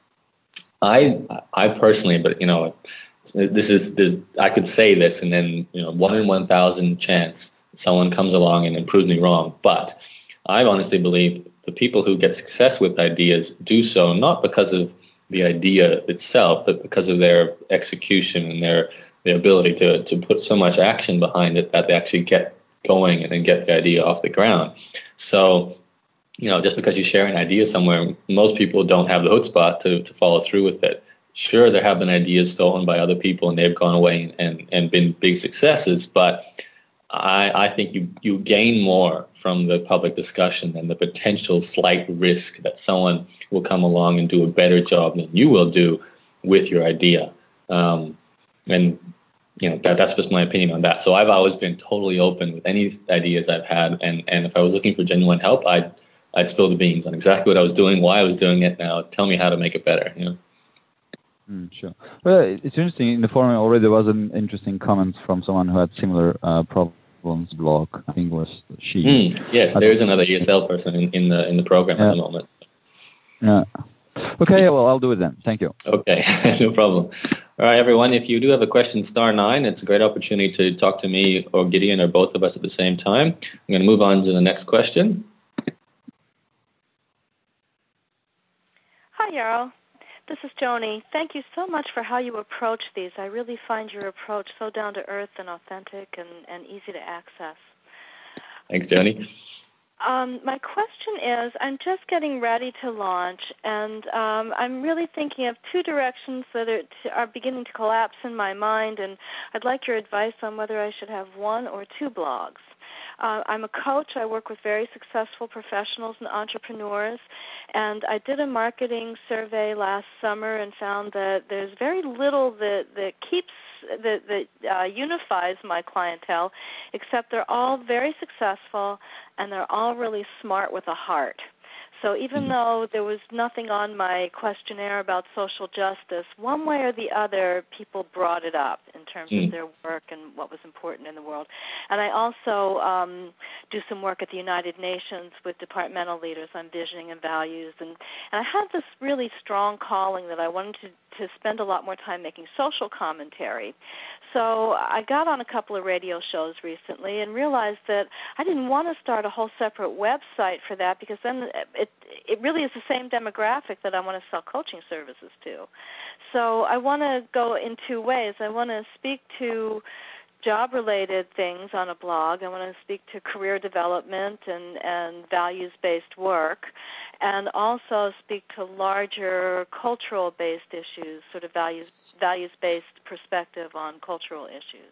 I I personally, but you know, this is this I could say this, and then you know, one in one thousand chance someone comes along and proves me wrong. But I honestly believe the people who get success with ideas do so not because of the idea itself, but because of their execution and their their ability to to put so much action behind it that they actually get going and then get the idea off the ground. So, you know, just because you share an idea somewhere, most people don't have the chutzpah to, to follow through with it. Sure, there have been ideas stolen by other people and they've gone away and, and been big successes, but I, I think you, you gain more from the public discussion and the potential slight risk that someone will come along and do a better job than you will do with your idea. Um, and you know, that that's just my opinion on that. So I've always been totally open with any ideas I've had, and, and if I was looking for genuine help, I'd I'd spill the beans on exactly what I was doing, why I was doing it. Now tell me how to make it better. You know. Mm, sure. Well, it's interesting. In the forum already there was an interesting comment from someone who had similar uh, problems. Blog, I think was she. Mm, yes, there's another E S L person in, in the in the program yeah. at the moment. Yeah. Okay. Well, I'll do it then. Thank you. Okay, no problem. All right, everyone, if you do have a question, star nine, it's a great opportunity to talk to me or Gideon or both of us at the same time. I'm going to move on to the next question. Hi, Yarrow. This is Joni. Thank you so much for how you approach these. I really find your approach so down to earth and authentic and, and easy to access. Thanks, Joni. Um, my question is, I'm just getting ready to launch, and um, I'm really thinking of two directions that are, to, are beginning to collapse in my mind, and I'd like your advice on whether I should have one or two blogs. Uh, I'm a coach. I work with very successful professionals and entrepreneurs, and I did a marketing survey last summer and found that there's very little that, that keeps that, that uh, unifies my clientele, except they're all very successful and they're all really smart with a heart. So even mm-hmm. though there was nothing on my questionnaire about social justice, one way or the other, people brought it up in terms mm-hmm. of their work and what was important in the world. And I also um, do some work at the United Nations with departmental leaders on visioning and values. And, and I had this really strong calling that I wanted to, to spend a lot more time making social commentary. So I got on a couple of radio shows recently and realized that I didn't want to start a whole separate website for that, because then it it really is the same demographic that I want to sell coaching services to. So I want to go in two ways. I want to speak to job-related things on a blog. I want to speak to career development and, and values-based work, and also speak to larger cultural-based issues, sort of values, values-based perspective on cultural issues.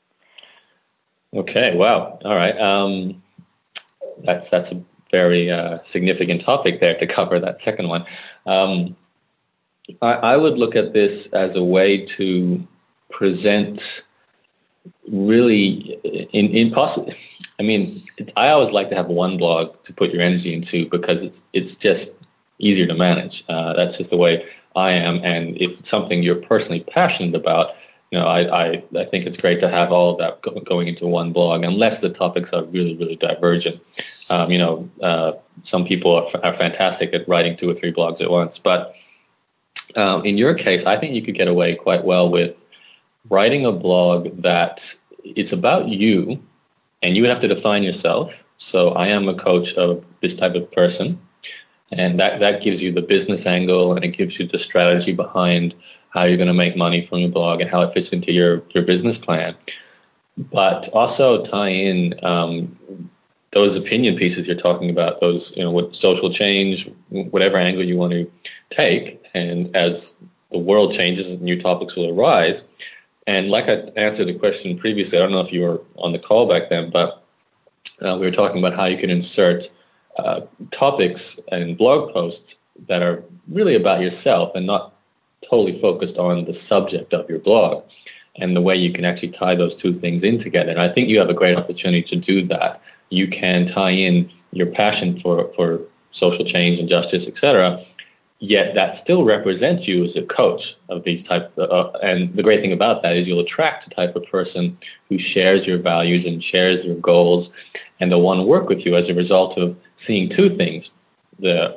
Okay, wow. All right. Um, that's that's a very uh, significant topic there to cover, that second one. Um, I, I would look at this as a way to present really in, in possible. I mean, it's, I always like to have one blog to put your energy into, because it's it's just easier to manage. Uh, that's just the way I am. And if it's something you're personally passionate about, you know, I, I, I think it's great to have all of that go, going into one blog, unless the topics are really, really divergent. Um, you know, uh, some people are, are fantastic at writing two or three blogs at once. But um, in your case, I think you could get away quite well with writing a blog that it's about you, and you would have to define yourself. So I am a coach of this type of person. And that, that gives you the business angle, and it gives you the strategy behind how you're going to make money from your blog and how it fits into your, your business plan. But also tie in um, those opinion pieces you're talking about, those, you know, what social change, whatever angle you want to take. And as the world changes, new topics will arise. And like I answered the question previously, I don't know if you were on the call back then, but uh, we were talking about how you can insert uh, topics and blog posts that are really about yourself and not totally focused on the subject of your blog, and the way you can actually tie those two things in together. And I think you have a great opportunity to do that. You can tie in your passion for, for social change and justice, et cetera, yet that still represents you as a coach of these type. Uh, and the great thing about that is you'll attract the type of person who shares your values and shares your goals, and they'll want to work with you as a result of seeing two things: the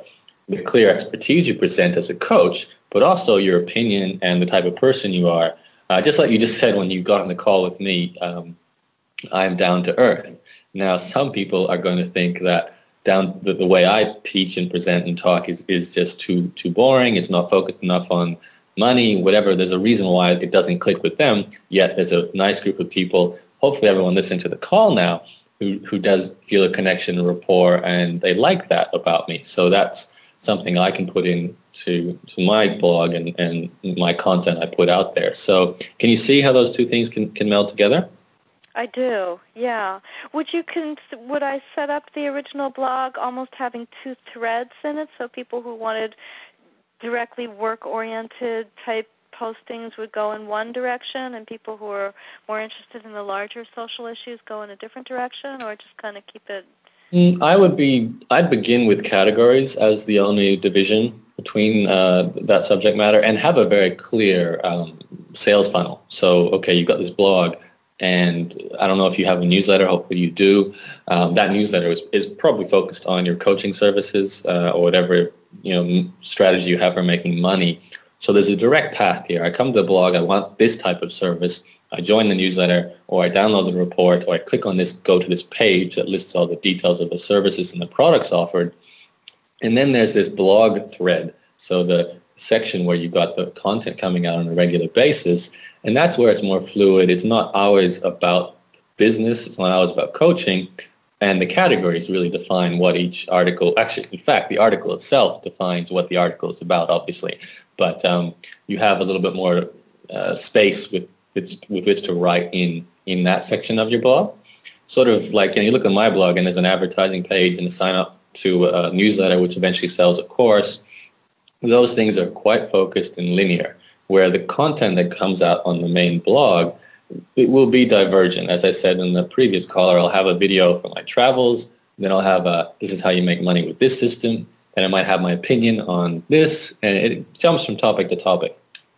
the clear expertise you present as a coach, but also your opinion and the type of person you are. Uh, just like you just said when you got on the call with me, um, I'm down to earth. Now, some people are going to think that down the, the way I teach and present and talk is, is just too too boring. It's not focused enough on money, whatever. There's a reason why it doesn't click with them. Yet there's a nice group of people, hopefully everyone listening to the call now, who, who does feel a connection and rapport, and they like that about me. So that's something I can put in to, to my blog and, and my content I put out there. So can you see how those two things can, can meld together? I do, yeah. Would you cons- would I set up the original blog almost having two threads in it, so people who wanted directly work-oriented type postings would go in one direction, and people who are more interested in the larger social issues go in a different direction, or just kind of keep it? I would be, I'd begin with categories as the only division between uh, that subject matter, and have a very clear um, sales funnel. So, okay, you've got this blog, and I don't know if you have a newsletter, hopefully you do. Um, that newsletter is, is probably focused on your coaching services uh, or whatever, you know, strategy you have for making money. So there's a direct path here. I come to the blog, I want this type of service. I join the newsletter, or I download the report, or I click on this, go to this page that lists all the details of the services and the products offered. And then there's this blog thread. So the section where you've got the content coming out on a regular basis. And that's where it's more fluid. It's not always about business. It's not always about coaching. And the categories really define what each article, actually, in fact, the article itself defines what the article is about, obviously. But um, you have a little bit more uh, space with, with with which to write in in that section of your blog. Sort of like, you know, you look at my blog and there's an advertising page and a sign up to a newsletter, which eventually sells a course. Those things are quite focused and linear, where the content that comes out on the main blog, it will be divergent. As I said in the previous caller, I'll have a video from my travels, then I'll have a, this is how you make money with this system, and I might have my opinion on this, and it jumps from topic to topic.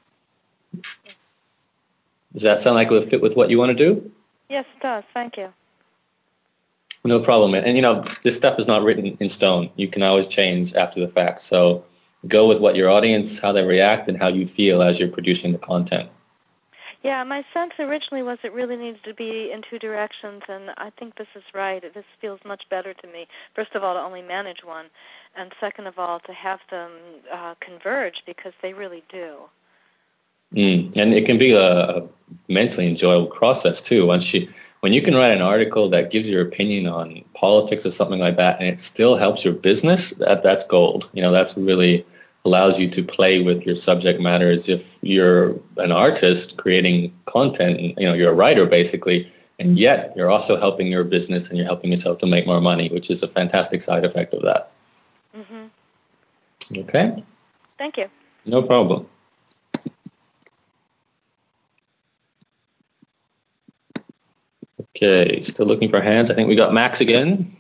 Does that sound like it would fit with what you want to do? Yes, it does. Thank you. No problem. And, you know, this stuff is not written in stone. You can always change after the fact. So go with what your audience, how they react, and how you feel as you're producing the content. Yeah, my sense originally was it really needed to be in two directions, and I think this is right. This feels much better to me. First of all, to only manage one, and second of all, to have them uh, converge, because they really do. Mm. And it can be a, a mentally enjoyable process, too. Once you, when you can write an article that gives your opinion on politics or something like that, and it still helps your business, that that's gold. You know, that's really allows you to play with your subject matter as if you're an artist creating content, and, you know, you're a writer basically, and yet you're also helping your business and you're helping yourself to make more money, which is a fantastic side effect of that. Mm-hmm. Okay? Thank you. No problem. Okay, still looking for hands. I think we got Max again.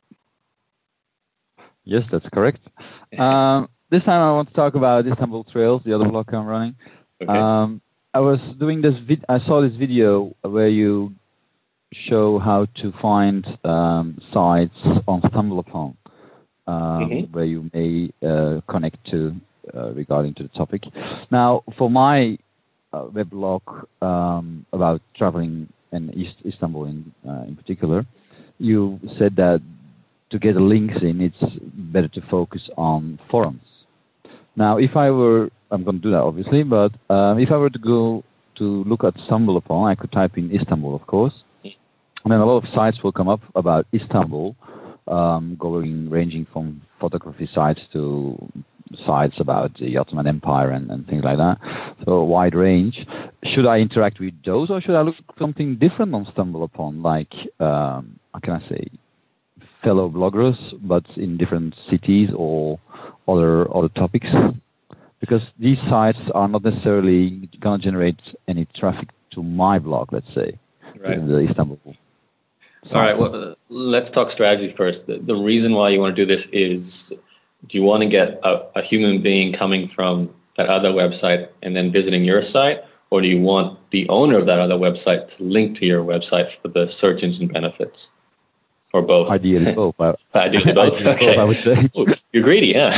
Yes, that's correct. Um, This time I want to talk about Istanbul Trails, the other blog I'm running. Okay. Um, I was doing this. Vid- I saw this video where you show how to find um, sites on StumbleUpon, um, mm-hmm. where you may uh, connect to uh, regarding to the topic. Now, for my uh, weblog um, about traveling in East Istanbul in uh, in particular, you said that to get the links in, it's better to focus on forums. Now, if I were, I'm going to do that obviously, but um, if I were to go to look at StumbleUpon, I could type in Istanbul, of course, and then a lot of sites will come up about Istanbul, um, going ranging from photography sites to sites about the Ottoman Empire and, and things like that. So a wide range. Should I interact with those, or should I look for something different on StumbleUpon, like, um, how can I say, fellow bloggers, but in different cities or other other topics? Because these sites are not necessarily going to generate any traffic to my blog, let's say, right. to the Istanbul sites. All right, well, uh, let's talk strategy first. The, the reason why you want to do this is, do you want to get a, a human being coming from that other website and then visiting your site, or do you want the owner of that other website to link to your website for the search engine benefits? Or both? Ideally both. Ideally both. Ideally okay. both, I would say. You're greedy, yeah.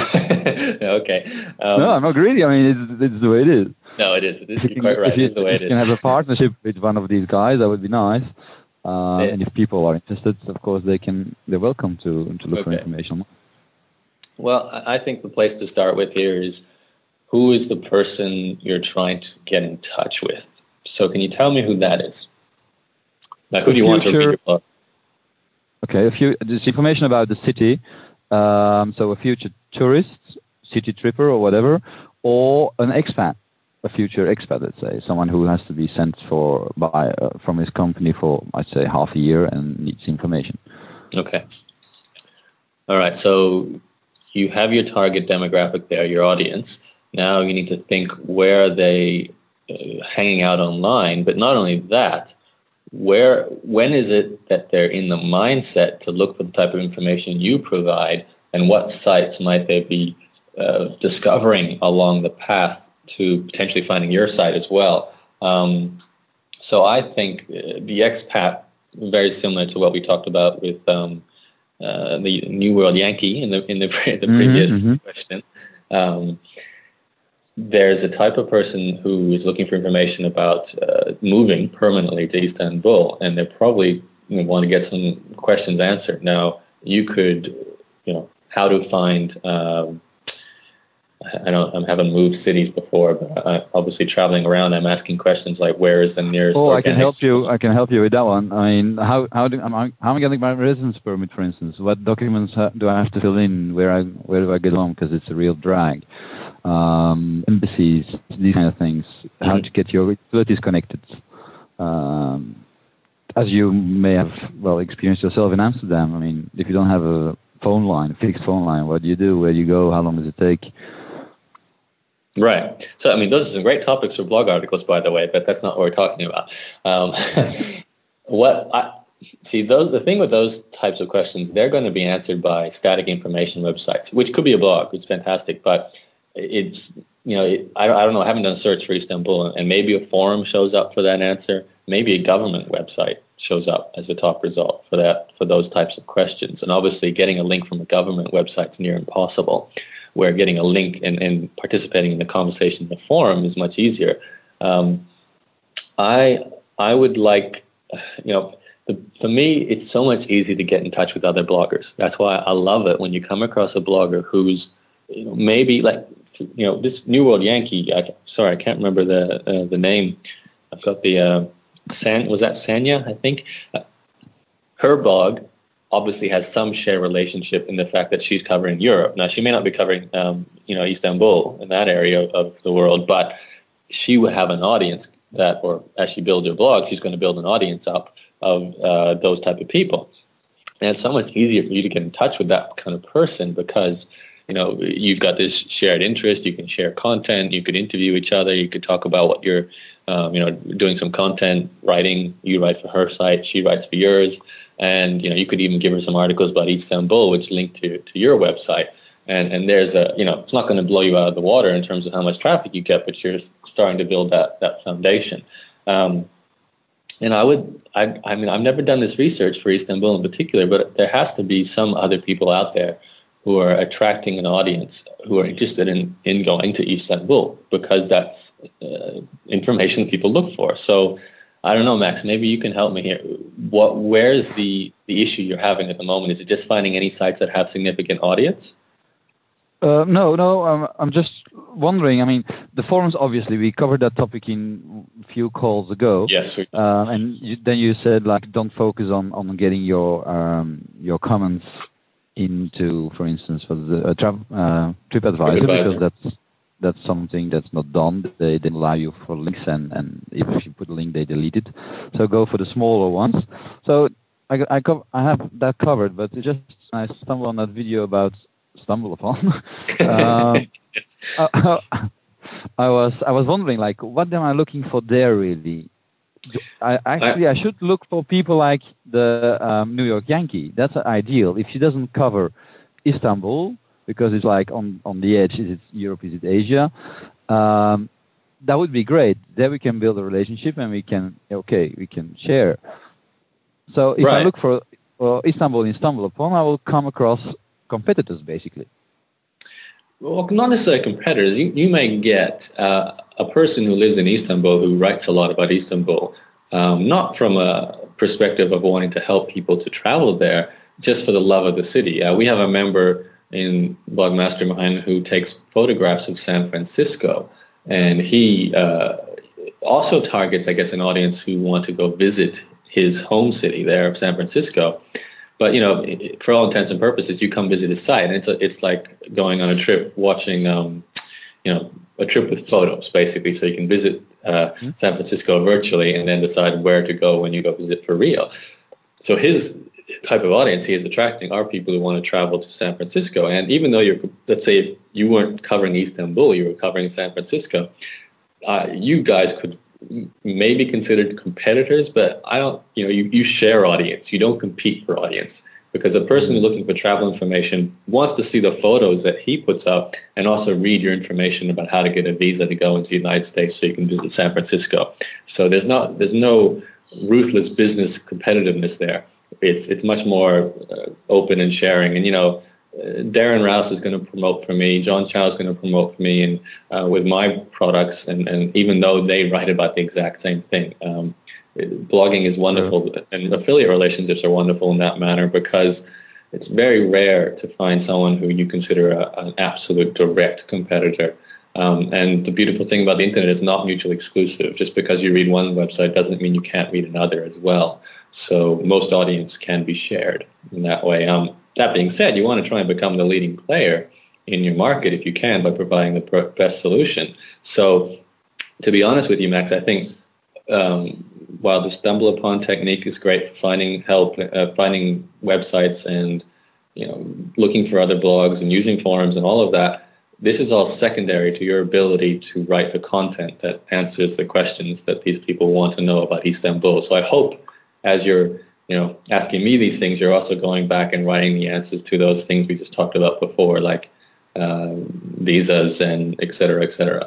Okay. Um, no, I'm not greedy. I mean, it's it's the way it is. No, it is. It is. If You're you quite can, right. if you, It is the way if it you can is. have a partnership with one of these guys, that would be nice. Um, Yeah. and if people are interested, of course, they can. They're welcome to to look Okay. for information. Well, I I think the place to start with here is who is the person you're trying to get in touch with. So, can you tell me who that is? Like, who The do you want to read future- your book? Okay, a few this information about the city. Um, so a future tourist, city tripper, or whatever, or an expat, a future expat, let's say, someone who has to be sent for by uh, from his company for, I'd say, half a year and needs information. Okay. All right. So you have your target demographic there, your audience. Now you need to think where are they uh, hanging out online, but not only that, where when is it that they're in the mindset to look for the type of information you provide, and what sites might they be uh, discovering along the path to potentially finding your site as well. Um, so I think uh, the expat, very similar to what we talked about with um, uh, the New World Yankee in the in the, the Mm-hmm, previous mm-hmm. question. Um, there's a type of person who is looking for information about uh, moving permanently to Istanbul, and they probably you know, want to get some questions answered. Now, you could, you know, how to find. Um, I don't. I haven't moved cities before, but I, obviously traveling around, I'm asking questions like, where is the nearest? Oh, I can organic help you. store? I can help you with that one. I mean, how how do am I, how am I getting my residence permit, for instance? What documents ha- do I have to fill in? Where I where do I get on? Because it's a real drag. Um, embassies, these kind of things. How Mhm. to get your utilities connected? Um, as you may have well experienced yourself in Amsterdam. I mean, if you don't have a phone line, a fixed phone line, what do you do? Where do you go? How long does it take? Right. So, I mean, those are some great topics for blog articles, by the way, but that's not what we're talking about. Um, what I see, those the thing with those types of questions, they're going to be answered by static information websites, which could be a blog, which is fantastic, but it's, you know, it, I, I don't know, I haven't done a search for Istanbul, and maybe a forum shows up for that answer. Maybe a government website shows up as a top result for that, for those types of questions. And obviously getting a link from a government website is near impossible, where getting a link and, and participating in the conversation in the forum is much easier. Um, I I would like, you know, the, for me, it's so much easier to get in touch with other bloggers. That's why I love it when you come across a blogger who's, you know, maybe like, you know, this New World Yankee. I, sorry, I can't remember the uh, the name. I've got the uh, San. Was that Sanya? I think uh, her blog obviously has some share relationship in the fact that she's covering Europe. Now, she may not be covering, um, you know, Istanbul in that area of the world, but she would have an audience that, or as she builds her blog, she's going to build an audience up of uh, those type of people. And it's so much easier for you to get in touch with that kind of person because, you know, you've got this shared interest. You can share content. You could interview each other. You could talk about what you're, um, you know, doing some content writing. You write for her site. She writes for yours. And, you know, you could even give her some articles about Istanbul, which link to, to your website. And and there's a, you know, it's not going to blow you out of the water in terms of how much traffic you get, but you're starting to build that that foundation. Um, and I would, I, I mean, I've never done this research for Istanbul in particular, but there has to be some other people out there who are attracting an audience who are interested in, in going to Istanbul because that's uh, information people look for. So I don't know, Max, maybe you can help me here. What, where's the, the issue you're having at the moment? Is it just finding any sites that have significant audience? Uh, no, no, I'm, I'm just wondering. I mean, the forums, obviously, we covered that topic in a few calls ago. Yes. We, um, and you, then you said, like, don't focus on, on getting your um, your comments into, for instance, was a, a tra- uh, TripAdvisor, TripAdvisor, because that's that's something that's not done. They didn't allow you for links, and, and if you put a link, they delete it. So go for the smaller ones. So I, I, co- I have that covered, but it just I stumbled on that video about stumble upon. um, I, I was I was wondering, like, what am I looking for there really? Do I actually I should look for people like the um, New York Yankee. That's ideal. If she doesn't cover Istanbul because it's like on on the edge, is it Europe, is it Asia? Um, that would be great. There we can build a relationship and we can okay we can share. So if right. I look for, for Istanbul in StumbleUpon, I will come across competitors basically. Well, not necessarily competitors. You, you may get uh, a person who lives in Istanbul who writes a lot about Istanbul, um, not from a perspective of wanting to help people to travel there, just for the love of the city. Uh, we have a member in Blog Mastermind who takes photographs of San Francisco, and he uh, also targets, I guess, an audience who want to go visit his home city there of San Francisco. But, you know, for all intents and purposes, you come visit his site, and it's a, it's like going on a trip, watching, um, you know, a trip with photos, basically. So you can visit uh, mm-hmm. San Francisco virtually and then decide where to go when you go visit for real. So his type of audience he is attracting are people who want to travel to San Francisco. And even though you're, let's say you weren't covering Istanbul, you were covering San Francisco, uh, you guys could maybe considered competitors, but I don't, you know, you, you share audience. You don't compete for audience, because a person looking for travel information wants to see the photos that he puts up and also read your information about how to get a visa to go into the United States so you can visit San Francisco. So there's not, there's no ruthless business competitiveness there. It's, it's much more uh, open and sharing. And, you know, Uh, Darren Rouse is going to promote for me. John Chow is going to promote for me, and uh, with my products. And, and even though they write about the exact same thing, um, it, blogging is wonderful, yeah. And affiliate relationships are wonderful in that manner, because it's very rare to find someone who you consider a, an absolute direct competitor. Um, and the beautiful thing about the internet is not mutually exclusive. Just because you read one website doesn't mean you can't read another as well. So most audience can be shared in that way. Um, that being said, you want to try and become the leading player in your market if you can by providing the best solution. So to be honest with you, Max, I think um, while the stumble upon technique is great for finding help, uh, finding websites and, you know, looking for other blogs and using forums and all of that, this is all secondary to your ability to write the content that answers the questions that these people want to know about Istanbul. So I hope as you're, you know, asking me these things, you're also going back and writing the answers to those things we just talked about before, like uh, visas and et cetera, et cetera.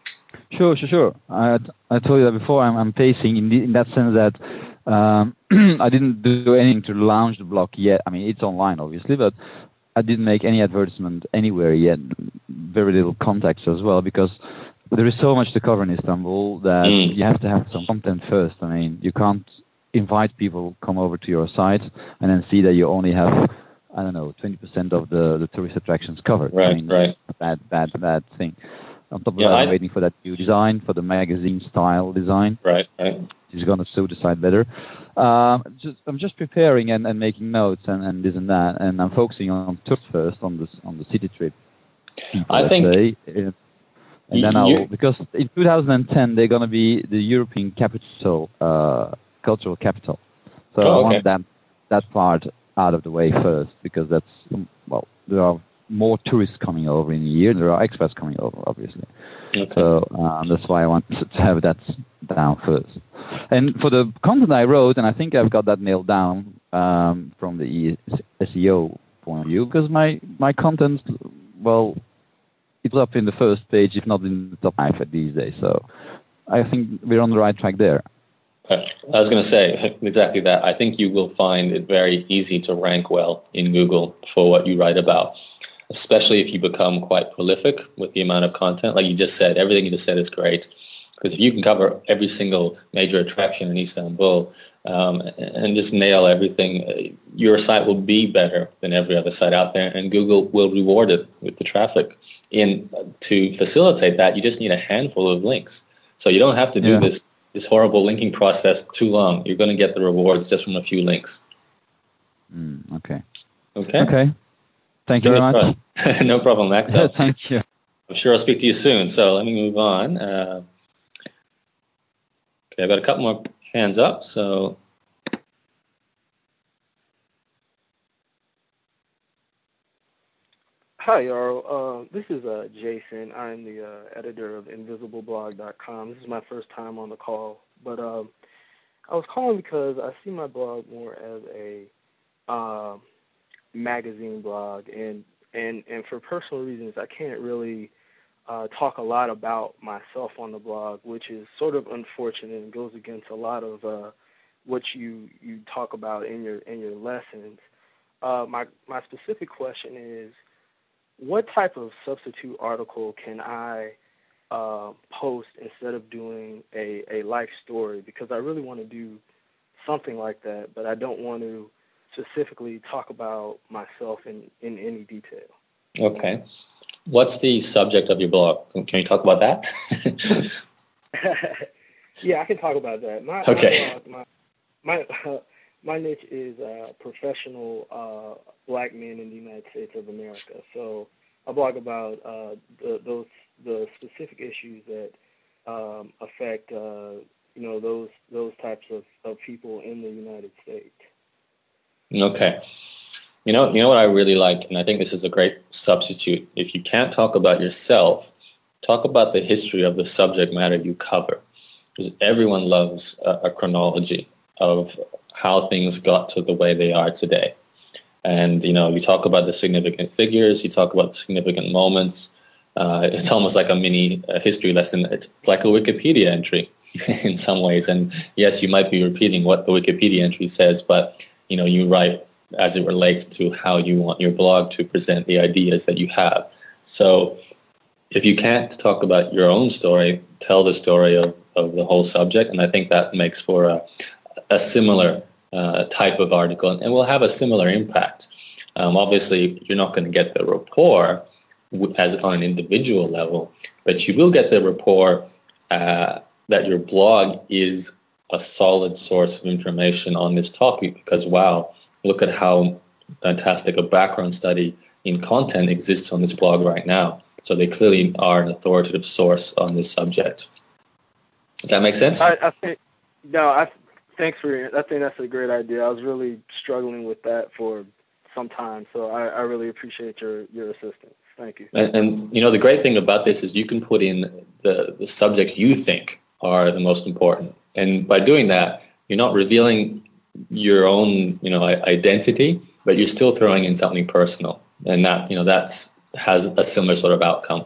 Sure, sure, sure. I, I told you that before. I'm, I'm pacing in, the, in that sense that um, I didn't do anything to launch the blog yet. I mean, it's online, obviously, but I didn't make any advertisement anywhere yet. Very little context as well, because there is so much to cover in Istanbul that mm. you have to have some content first. I mean, you can't invite people come over to your site and then see that you only have, I don't know, twenty percent of the, the tourist attractions covered. Right, I mean, right. It's a bad, bad, bad thing. On top of yeah, that, I, I'm waiting for that new design, for the magazine style design. Right, right. It's going to suit the site better. Um, just, I'm just preparing and, and making notes and, and this and that, and I'm focusing on tours first, on this on the city trip. People, I let's think. Say. And then I'll, because in two thousand ten they're going to be the European capital, uh, cultural capital. So oh, I okay. want that that part out of the way first, because that's, well, there are more tourists coming over in a year. There are expats coming over, obviously. Okay. So um, that's why I want to have that down first. And for the content I wrote, and I think I've got that nailed down um, from the S E O point of view, because my, my content, well, it's up in the first page, if not in the top five at these days. So I think we're on the right track there. I was going to say exactly that. I think you will find it very easy to rank well in Google for what you write about, especially if you become quite prolific with the amount of content. Like you just said, everything you just said is great. Because if you can cover every single major attraction in Istanbul um, and just nail everything, your site will be better than every other site out there, and Google will reward it with the traffic. And to facilitate that, you just need a handful of links. So you don't have to do yeah. this this horrible linking process too long. You're going to get the rewards just from a few links. Mm, okay. Okay. Okay. Thank you very much. No problem, Max. Thank you. I'm sure I'll speak to you soon. So let me move on. Uh, okay, I've got a couple more hands up. So. Hi, Yarrow. Uh, this is uh, Jason. I'm the uh, editor of invisible blog dot com. This is my first time on the call, but um, I was calling because I see my blog more as a uh, magazine blog, and, and, and for personal reasons, I can't really uh, talk a lot about myself on the blog, which is sort of unfortunate and goes against a lot of uh, what you, you talk about in your in your lessons. Uh, my my specific question is, what type of substitute article can I uh, post instead of doing a, a life story? Because I really want to do something like that, but I don't want to specifically talk about myself in, in any detail. Okay. What's the subject of your blog? Can you talk about that? Yeah, I can talk about that. My, okay. My, blog, my, my, uh, my niche is uh, professional uh, black men in the United States of America. So I blog about uh, the, those the specific issues that um, affect uh, you know those those types of, of people in the United States. Okay. You know, you know what I really like, and I think this is a great substitute. If you can't talk about yourself, talk about the history of the subject matter you cover, because everyone loves a, a chronology of how things got to the way they are today. And, you know, you talk about the significant figures, you talk about the significant moments. Uh, it's almost like a mini uh, history lesson. It's like a Wikipedia entry in some ways. And yes, you might be repeating what the Wikipedia entry says, but, you know, you write as it relates to how you want your blog to present the ideas that you have. So if you can't talk about your own story, tell the story of, of the whole subject. And I think that makes for a, a similar uh, type of article and will have a similar impact. Um, obviously, you're not going to get the rapport as on an individual level, but you will get the rapport uh, that your blog is a solid source of information on this topic because, wow, look at how fantastic a background study in content exists on this blog right now. So they clearly are an authoritative source on this subject. Does that make sense? I, I think no. I thanks for. I think that's a great idea. I was really struggling with that for some time, so I, I really appreciate your your assistance. Thank you. And, and you know, the great thing about this is you can put in the the subjects you think are the most important, and by doing that, you're not revealing your own, you know, identity, but you're still throwing in something personal, and that, you know, that's has a similar sort of outcome.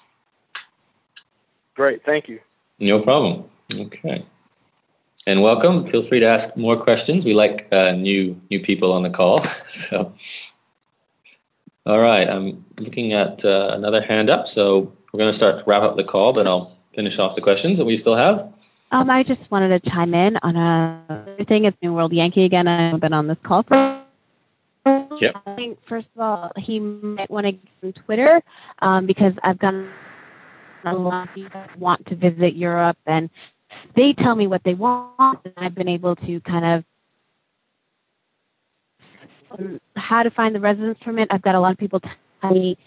Great, thank you. No problem. Okay, and welcome. Feel free to ask more questions. We like uh, new new people on the call. So, all right, I'm looking at uh, another hand up. So we're going to start to wrap up the call, but I'll finish off the questions that we still have. Um, I just wanted to chime in on a thing. It's New World Yankee again. I've been on this call for. Yep. I think first of all, he might want to get on Twitter um, because I've gotten a lot of people that want to visit Europe, and they tell me what they want, and I've been able to kind of um, how to find the residence permit. I've got a lot of people tell me.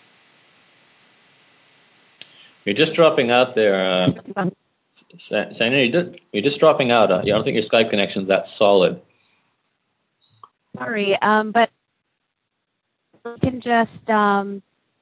You're just dropping out there. Uh, Sanya, you're just dropping out. I don't think your Skype connection's that solid. Sorry, um, but you can just. Um,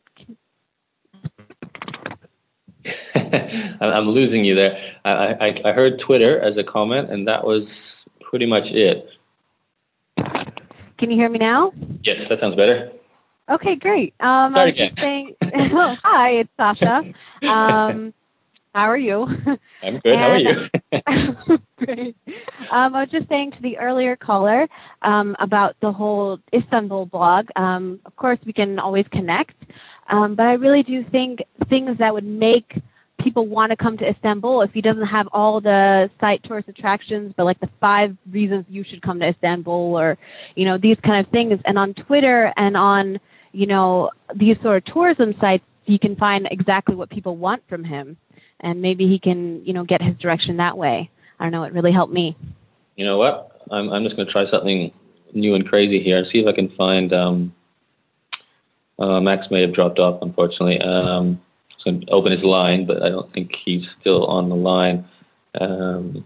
I'm losing you there. I, I, I heard Twitter as a comment, and that was pretty much it. Can you hear me now? Yes, that sounds better. Okay, great. Um, I was just saying. Oh, hi, it's Sasha. Um, how are you? I'm good. And, how are you? Great. Um, I was just saying to the earlier caller um, about the whole Istanbul blog. Um, of course, we can always connect, um, but I really do think things that would make people want to come to Istanbul, if he doesn't have all the site tourist attractions, but like the five reasons you should come to Istanbul, or, you know, these kind of things. And on Twitter and on, you know, these sort of tourism sites, you can find exactly what people want from him. And maybe he can, you know, get his direction that way. I don't know. It really helped me. You know what? I'm I'm just going to try something new and crazy here and see if I can find. Um, uh, Max may have dropped off, unfortunately. Um, so I'm going to open his line, but I don't think he's still on the line. Um,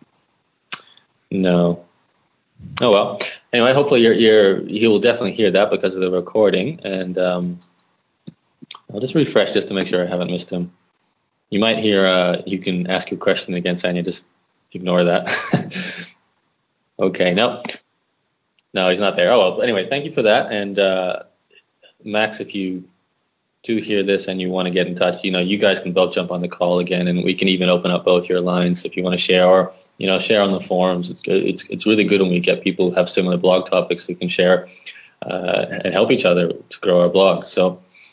no. Oh well. Anyway, hopefully you're you're he will definitely hear that because of the recording, and um, I'll just refresh just to make sure I haven't missed him. You might hear, uh, you can ask your question again, Sanya, just ignore that. Okay, no. No, he's not there. Oh, well, anyway, thank you for that. And uh, Max, if you do hear this and you want to get in touch, you know, you guys can both jump on the call again, and we can even open up both your lines if you want to share, or, you know, share on the forums. It's good. It's, it's really good when we get people who have similar blog topics who can share uh, and help each other to grow our blog. So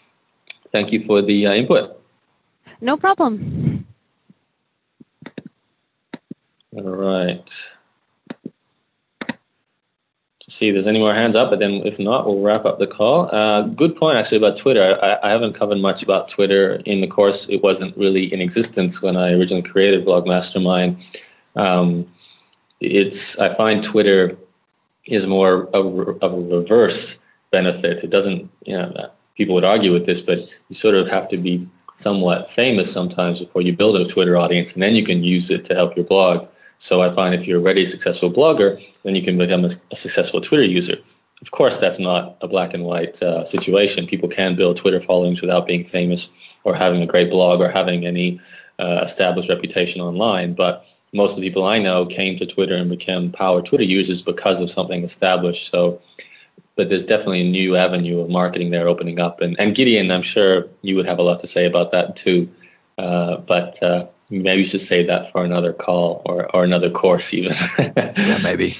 thank you for the uh, input. No problem. All right. See if there's any more hands up, but then if not, we'll wrap up the call. Uh, good point, actually, about Twitter. I, I haven't covered much about Twitter in the course. It wasn't really in existence when I originally created Blog Mastermind. Um, it's I find Twitter is more of a reverse benefit. It doesn't, you know, people would argue with this, but you sort of have to be somewhat famous sometimes before you build a Twitter audience, and then you can use it to help your blog. So I find if you're already a successful blogger, then you can become a, a successful Twitter user. Of course, that's not a black and white uh, situation. People can build Twitter followings without being famous or having a great blog or having any uh, established reputation online. But most of the people I know came to Twitter and became power Twitter users because of something established. So, but there's definitely a new avenue of marketing there opening up. And, and Gideon, I'm sure you would have a lot to say about that too. Uh, but uh, maybe you should save that for another call or, or another course even. Yeah, maybe.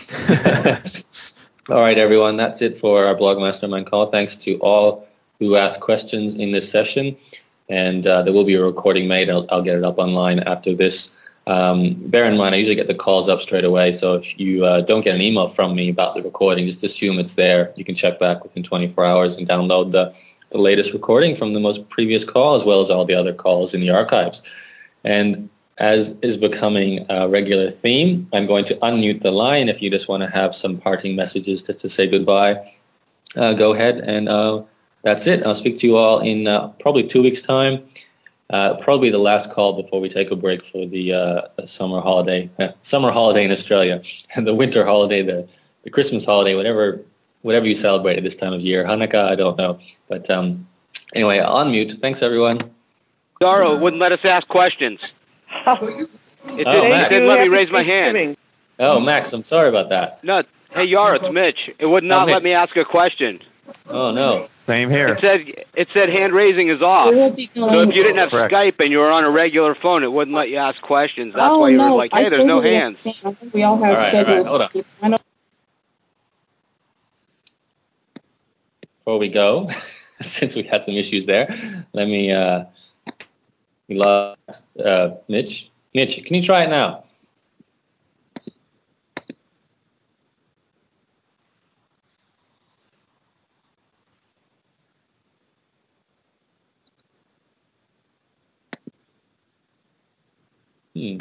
All right, everyone. That's it for our Blog Mastermind call. Thanks to all who asked questions in this session. And uh, there will be a recording made. I'll, I'll get it up online after this. Um, bear in mind, I usually get the calls up straight away. So if you uh, don't get an email from me about the recording, just assume it's there. You can check back within twenty-four hours and download the, the latest recording from the most previous call, as well as all the other calls in the archives. And as is becoming a regular theme, I'm going to unmute the line. If you just want to have some parting messages just to say goodbye, uh, go ahead. And uh, that's it. I'll speak to you all in uh, probably two weeks' time. Uh, probably the last call before we take a break for the uh, summer holiday, uh, summer holiday in Australia, and the winter holiday, the, the Christmas holiday, whatever whatever you celebrate at this time of year. Hanukkah, I don't know. But um, anyway, I'll unmute. Thanks, everyone. Yaro wouldn't let us ask questions. It Oh, didn't, it Max. didn't let me raise my hand. Oh, Max, I'm sorry about that. No, hey, Yaro, it's Mitch. It would not Oh, Mitch. let me ask a question. Oh, no. Same here. It said it said hand raising is off. So if you didn't have Correct. Skype and you were on a regular phone, it wouldn't let you ask questions. That's oh, why you no, were like, hey, I there's no totally hands. understand. I think we all have All right, all right, schedules. hold on. I know. Before we go, since we had some issues there, let me, uh, we lost uh, Mitch. Mitch, can you try it now? Hmm.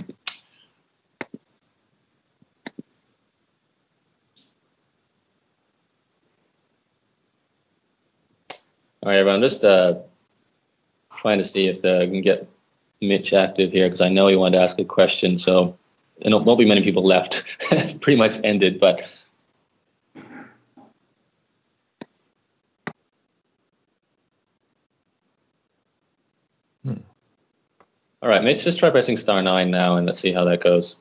All right, everyone, just uh, trying to see if uh, I can get Mitch active here because I know he wanted to ask a question. So there won't be many people left. Pretty much ended, but. Hmm. All right, Mitch, just try pressing star nine now and let's see how that goes.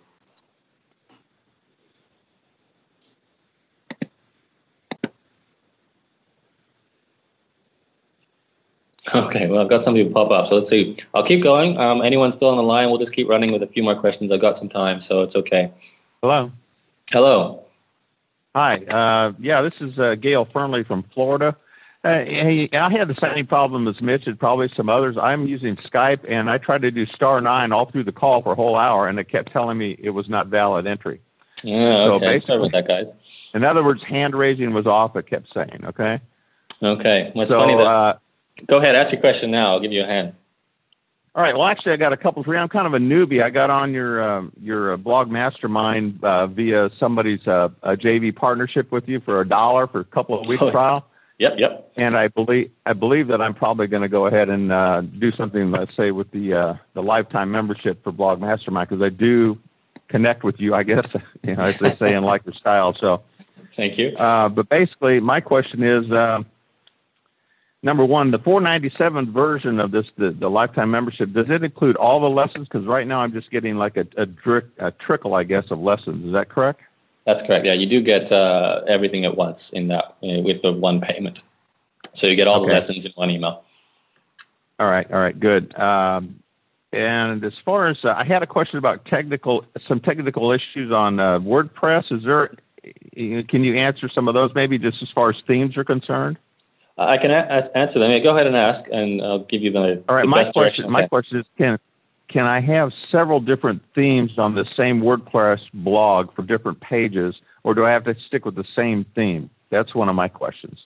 Okay, well, I've got some people pop up, so let's see. I'll keep going. Um, anyone still on the line, we'll just keep running with a few more questions. I've got some time, so it's okay. Hello. Hello. Hi. Uh, yeah, this is uh, Gail Fernley from Florida. Uh, hey, I had the same problem as Mitch and probably some others. I'm using Skype, and I tried to do star nine all through the call for a whole hour, and it kept telling me it was not valid entry. Yeah, okay. So Sorry about that, guys. In other words, hand raising was off, it kept saying, okay? Okay. Well, it's so, funny that... Uh, Go ahead, ask your question now. I'll give you a hand. All right. Well, actually, I got a couple for you. I'm kind of a newbie. I got on your uh, your uh, blog mastermind uh, via somebody's uh, a J V partnership with you for a dollar for a couple of weeks Oh, trial. Yep, yep. And I believe I believe that I'm probably going to go ahead and uh, do something, let's say, with the uh, the lifetime membership for Blog Mastermind because I do connect with you, I guess, you know, as they say in like your style. So, thank you. Uh, but basically, my question is. Uh, Number one, the four ninety-seven version of this, the, the lifetime membership, does it include all the lessons? Because right now I'm just getting like a, a, drick, a trickle, I guess, of lessons. Is that correct? That's correct. Yeah, you do get uh, everything at once in that uh, with the one payment. So you get all okay. the lessons in one email. All right. All right. Good. Um, and as far as uh, I had a question about technical, some technical issues on uh, WordPress. Is there? Can you answer some of those? Maybe just as far as themes are concerned. I can a- answer them. Yeah, go ahead and ask, and I'll give you the, All right, the my best question, direction. my question is, can can I have several different themes on the same WordPress blog for different pages, or do I have to stick with the same theme? That's one of my questions.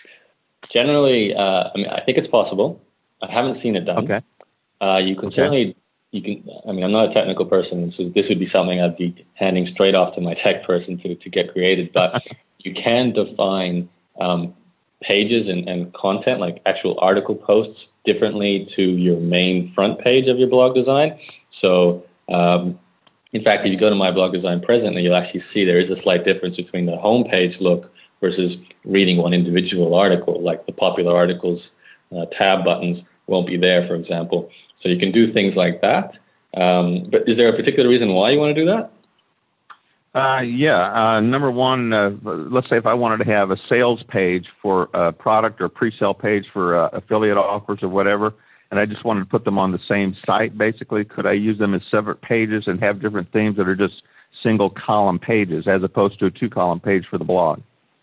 Generally, uh, I mean, I think it's possible. I haven't seen it done. Okay. Uh, you can okay. certainly, you can. I mean, I'm not a technical person. This is this would be something I'd be handing straight off to my tech person to to get created. But you can define um, pages and, and content, like actual article posts, differently to your main front page of your blog design. So, um, in fact, if you go to my blog design presently, you'll actually see there is a slight difference between the home page look versus reading one individual article, like the popular articles uh, tab buttons won't be there, for example. So you can do things like that. Um, but is there a particular reason why you want to do that? Uh, yeah. Uh, number one, uh, let's say if I wanted to have a sales page for a product or pre-sale page for uh, affiliate offers or whatever, and I just wanted to put them on the same site, basically, could I use them as separate pages and have different themes that are just single column pages as opposed to a two column page for the blog?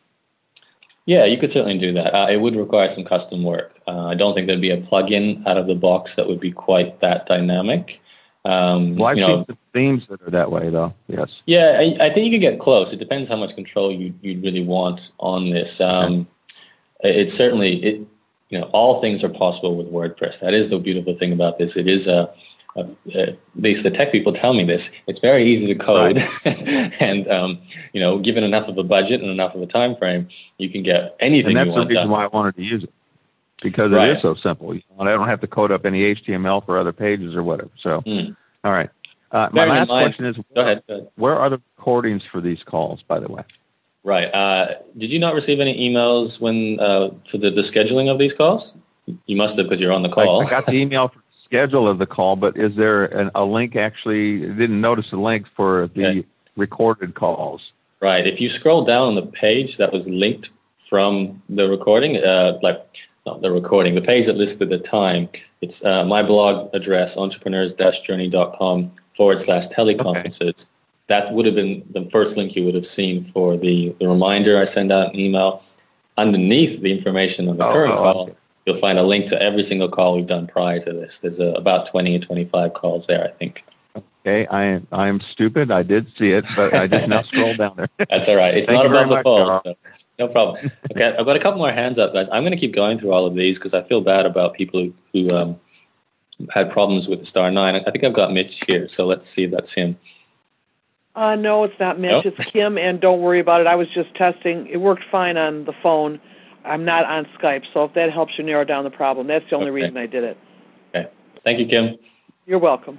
Yeah, you could certainly do that. Uh, it would require some custom work. Uh, I don't think there'd be a plugin out of the box that would be quite that dynamic. Um, well, I've you seen know, the themes that are that way, though. Yes. Yeah, I, I think you could get close. It depends how much control you you really want on this. Um, okay. It's certainly it. You know, all things are possible with WordPress. That is the beautiful thing about this. It is a, a, a at least the tech people tell me this. It's very easy to code, right. and um, you know, given enough of a budget and enough of a time frame, you can get anything you want done. And that's the reason why I wanted to use it, because right. it is so simple. I don't have to code up any H T M L for other pages or whatever. So, mm. all right. Uh, my last question is, go ahead, go ahead. Where are the recordings for these calls, by the way? Right. Uh, did you not receive any emails when uh, for the, the scheduling of these calls? You must have, because you're on the call. I, I got the email for the schedule of the call, but is there an, a link actually? I didn't notice the link for the okay. recorded calls. Right. If you scroll down on the page that was linked from the recording, uh, like not the recording, the page that listed the time, it's uh, my blog address, entrepreneurs dash journey dot com forward slash teleconferences. Okay. That would have been the first link you would have seen for the, the reminder. I send out an email. Underneath the information on the oh, current oh, call, okay. you'll find a link to every single call we've done prior to this. There's a, about twenty or twenty-five calls there, I think. Okay, I am I am stupid. I did see it, but I just now scrolled down there. That's all right. It's Thank not above the much, fold, so no problem. Okay, I've got a couple more hands up, guys. I'm going to keep going through all of these because I feel bad about people who, who um, had problems with the star nine. I think I've got Mitch here, so let's see if that's him. Uh, no, it's not Mitch. Nope. It's Kim, and don't worry about it. I was just testing. It worked fine on the phone. I'm not on Skype, so if that helps you narrow down the problem, that's the only okay. reason I did it. Okay. Thank you, Kim. You're welcome.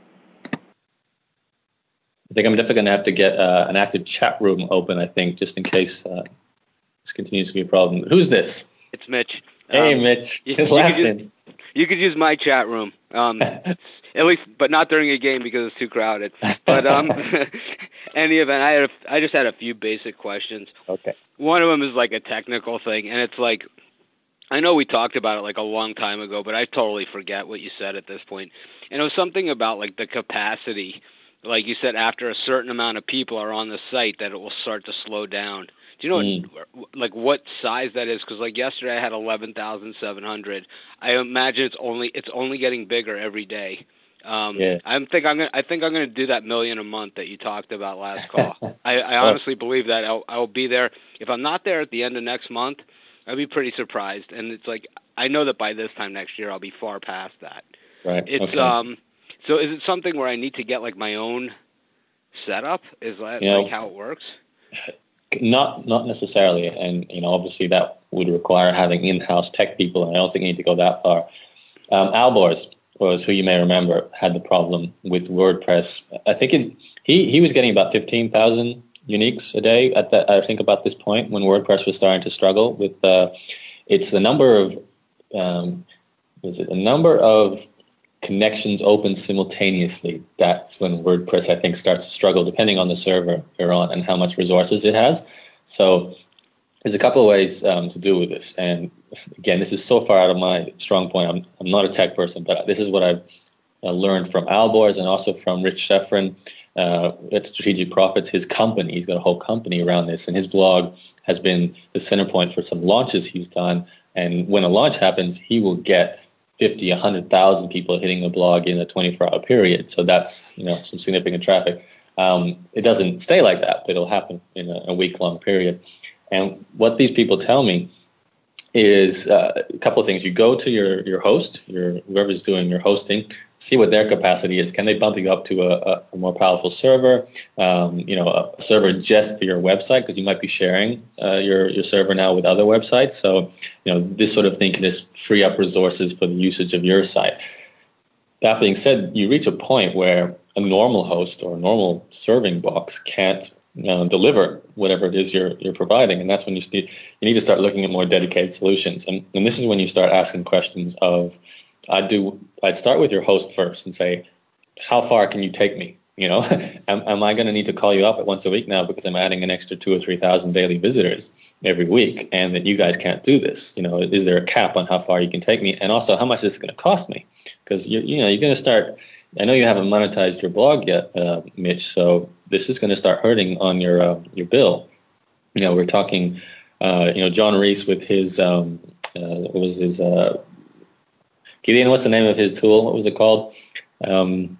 I think I'm definitely going to have to get uh, an active chat room open, I think, just in case uh, this continues to be a problem. Who's this? It's Mitch. Hey, um, Mitch. You, His you last could name. use, you could use my chat room. Um, At least, but not during a game because it's too crowded. But um, any event, I had a, I just had a few basic questions. Okay. One of them is like a technical thing, and it's like, I know we talked about it like a long time ago, but I totally forget what you said at this point. And it was something about like the capacity. Like you said, after a certain amount of people are on the site, that it will start to slow down. Do you know mm. what, like what size that is? Because like yesterday, I had eleven thousand seven hundred. I imagine it's only it's only getting bigger every day. Um, yeah. I think I'm gonna. I think I'm gonna do that million a month that you talked about last call. I, I honestly believe that I'll, I'll be there. If I'm not there at the end of next month, I'd be pretty surprised. And it's like I know that by this time next year, I'll be far past that. Right. It's okay. um. So is it something where I need to get like my own setup? Is that you like know, how it works? Not not necessarily, and you know obviously that would require having in-house tech people, and I don't think you need to go that far. Um, Alborz was who you may remember had the problem with WordPress. I think it, he he was getting about fifteen thousand uniques a day at that. I think about this point when WordPress was starting to struggle with. Uh, it's the number of um, is it the number of connections open simultaneously. That's when WordPress, I think, starts to struggle, depending on the server you're on and how much resources it has. So there's a couple of ways um, to do with this. And again, this is so far out of my strong point. I'm, I'm not a tech person, but this is what I've uh, learned from Alborz and also from Rich Sheffrin uh, at Strategic Profits, his company. He's got a whole company around this, and his blog has been the center point for some launches he's done And when a launch happens, he will get fifty, one hundred thousand people hitting the blog in a twenty-four hour period. So that's, you know, some significant traffic. Um, it doesn't stay like that, but it'll happen in a, a week long period. And what these people tell me is uh, a couple of things. You go to your, your host, your whoever's doing your hosting, see what their capacity is. Can they bump you up to a, a more powerful server? Um, you know, a server just for your website, because you might be sharing uh, your your server now with other websites. So, you know, this sort of thing can just free up resources for the usage of your site. That being said, you reach a point where a normal host or a normal serving box can't uh, deliver whatever it is you're you're providing, and that's when you need you need to start looking at more dedicated solutions. And and this is when you start asking questions of, I'd do I'd start with your host first and say, how far can you take me? You know, am, am I going to need to call you up at once a week now because I'm adding an extra two or three thousand daily visitors every week, and that you guys can't do this? You know, is there a cap on how far you can take me, and also how much is it going to cost me? Because you you know you're going to start. I know you haven't monetized your blog yet, uh, Mitch. So this is going to start hurting on your uh, your bill. You know, we're talking. Uh, you know, John Reese with his um, uh, what was his uh, Gideon? What's the name of his tool? What was it called? Um,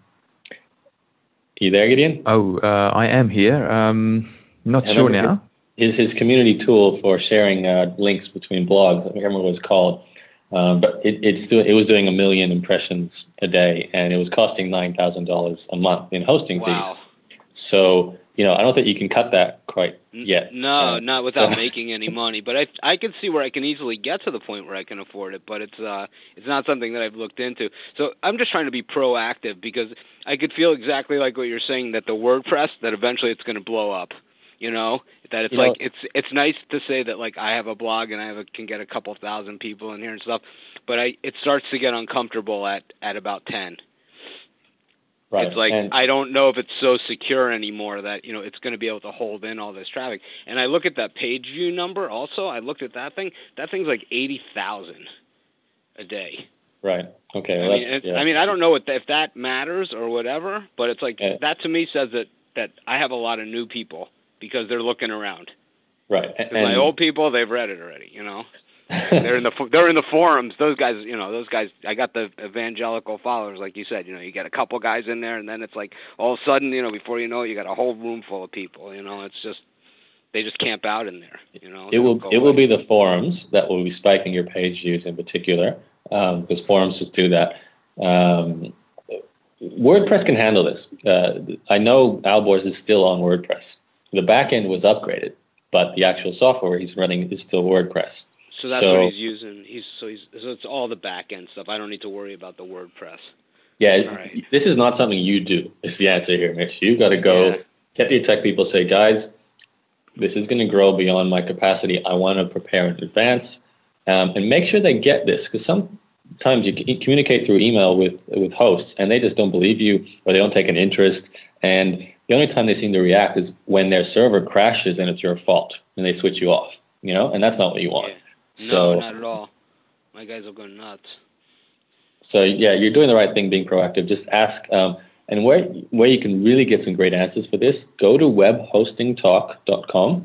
you there, Gideon? Oh, uh, I am here. Um, not sure now. His his community tool for sharing uh, links between blogs. I can't remember what it's called, um, but it it's do, it was doing a million impressions a day, and it was costing nine thousand dollars a month in hosting wow. fees. So you know, I don't think you can cut that quite yet. No, uh, not without so. making any money. But I I can see where I can easily get to the point where I can afford it. But it's uh it's not something that I've looked into. So I'm just trying to be proactive, because I could feel exactly like what you're saying, that the WordPress, that eventually it's going to blow up. You know, that it's you like know, it's it's nice to say that like I have a blog and I have a, can get a couple thousand people in here and stuff, but I it starts to get uncomfortable at at about ten. Right. It's like, and, I don't know if it's so secure anymore that, you know, it's going to be able to hold in all this traffic. And I look at that page view number also. I looked at that thing. That thing's like eighty thousand a day. Right. Okay. Well, I, mean, that's, yeah. I mean, I don't know what, if that matters or whatever, but it's like, yeah. that to me says that, that I have a lot of new people because they're looking around. Right. Because my old people, they've read it already, you know. they're in the they're in the forums. Those guys, you know, those guys. I got the evangelical followers, like you said. You know, you get a couple guys in there, and then it's like all of a sudden, you know, before you know it, you got a whole room full of people. You know, it's just they just camp out in there. You know, it will it away. will be the forums that will be spiking your page views in particular, um, because forums just do that. Um, WordPress can handle this. Uh, I know Alborz is still on WordPress. The backend was upgraded, but the actual software he's running is still WordPress. So that's so, what he's using. He's so he's so it's all the back end stuff. I don't need to worry about the WordPress. Yeah, right. This is not something you do. Is the answer here, Mitch? You've got to go yeah. get your tech people. Say, guys, this is going to grow beyond my capacity. I want to prepare in advance, um, and make sure they get this, because sometimes you can communicate through email with with hosts, and they just don't believe you, or they don't take an interest. And the only time they seem to react is when their server crashes and it's your fault, and they switch you off. You know, and that's not what you want. Yeah. So, no, not at all. My guys will go nuts. So yeah, you're doing the right thing, being proactive. Just ask, um, and where where you can really get some great answers for this, go to web hosting talk dot com.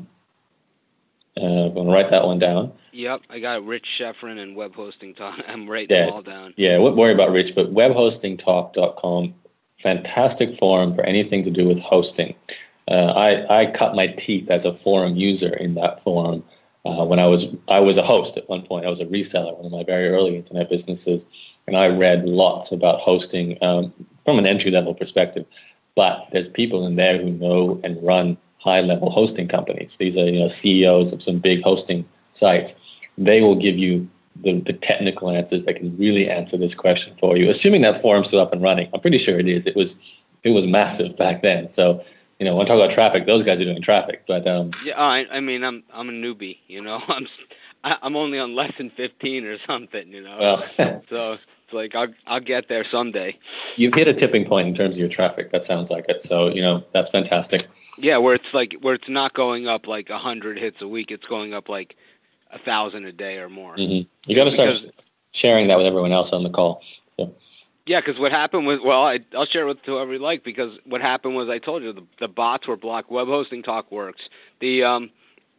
Uh, I'm going to write that one down. Yep, I got Rich Sheffrin and Web Hosting Talk. I'm writing yeah, them all down. Yeah, don't worry about Rich, but web hosting talk dot com, fantastic forum for anything to do with hosting. Uh, I I cut my teeth as a forum user in that forum. Uh, when I was I was a host at one point. I was a reseller, one of my very early internet businesses, and I read lots about hosting um, from an entry-level perspective. But there's people in there who know and run high-level hosting companies. These are, you know, C E Os of some big hosting sites. They will give you the, the technical answers that can really answer this question for you, assuming that forum's still up and running. I'm pretty sure it is. It was it was massive back then. So, you know, when I talk about traffic, those guys are doing traffic. But um, yeah, I, I mean, I'm I'm a newbie, you know. I'm I'm only on less than fifteen or something, you know. Well, so it's like I'll I'll get there someday. You've hit a tipping point in terms of your traffic. That sounds like it. So, you know, that's fantastic. Yeah, where it's like where it's not going up like a hundred hits a week. It's going up like a thousand a day or more. Mm-hmm. You got to start because, sharing that with everyone else on the call. So. Yeah, because what happened was, well, I, I'll share it with whoever you like, because what happened was, I told you, the, the bots were blocked. Web Hosting Talk works. The um,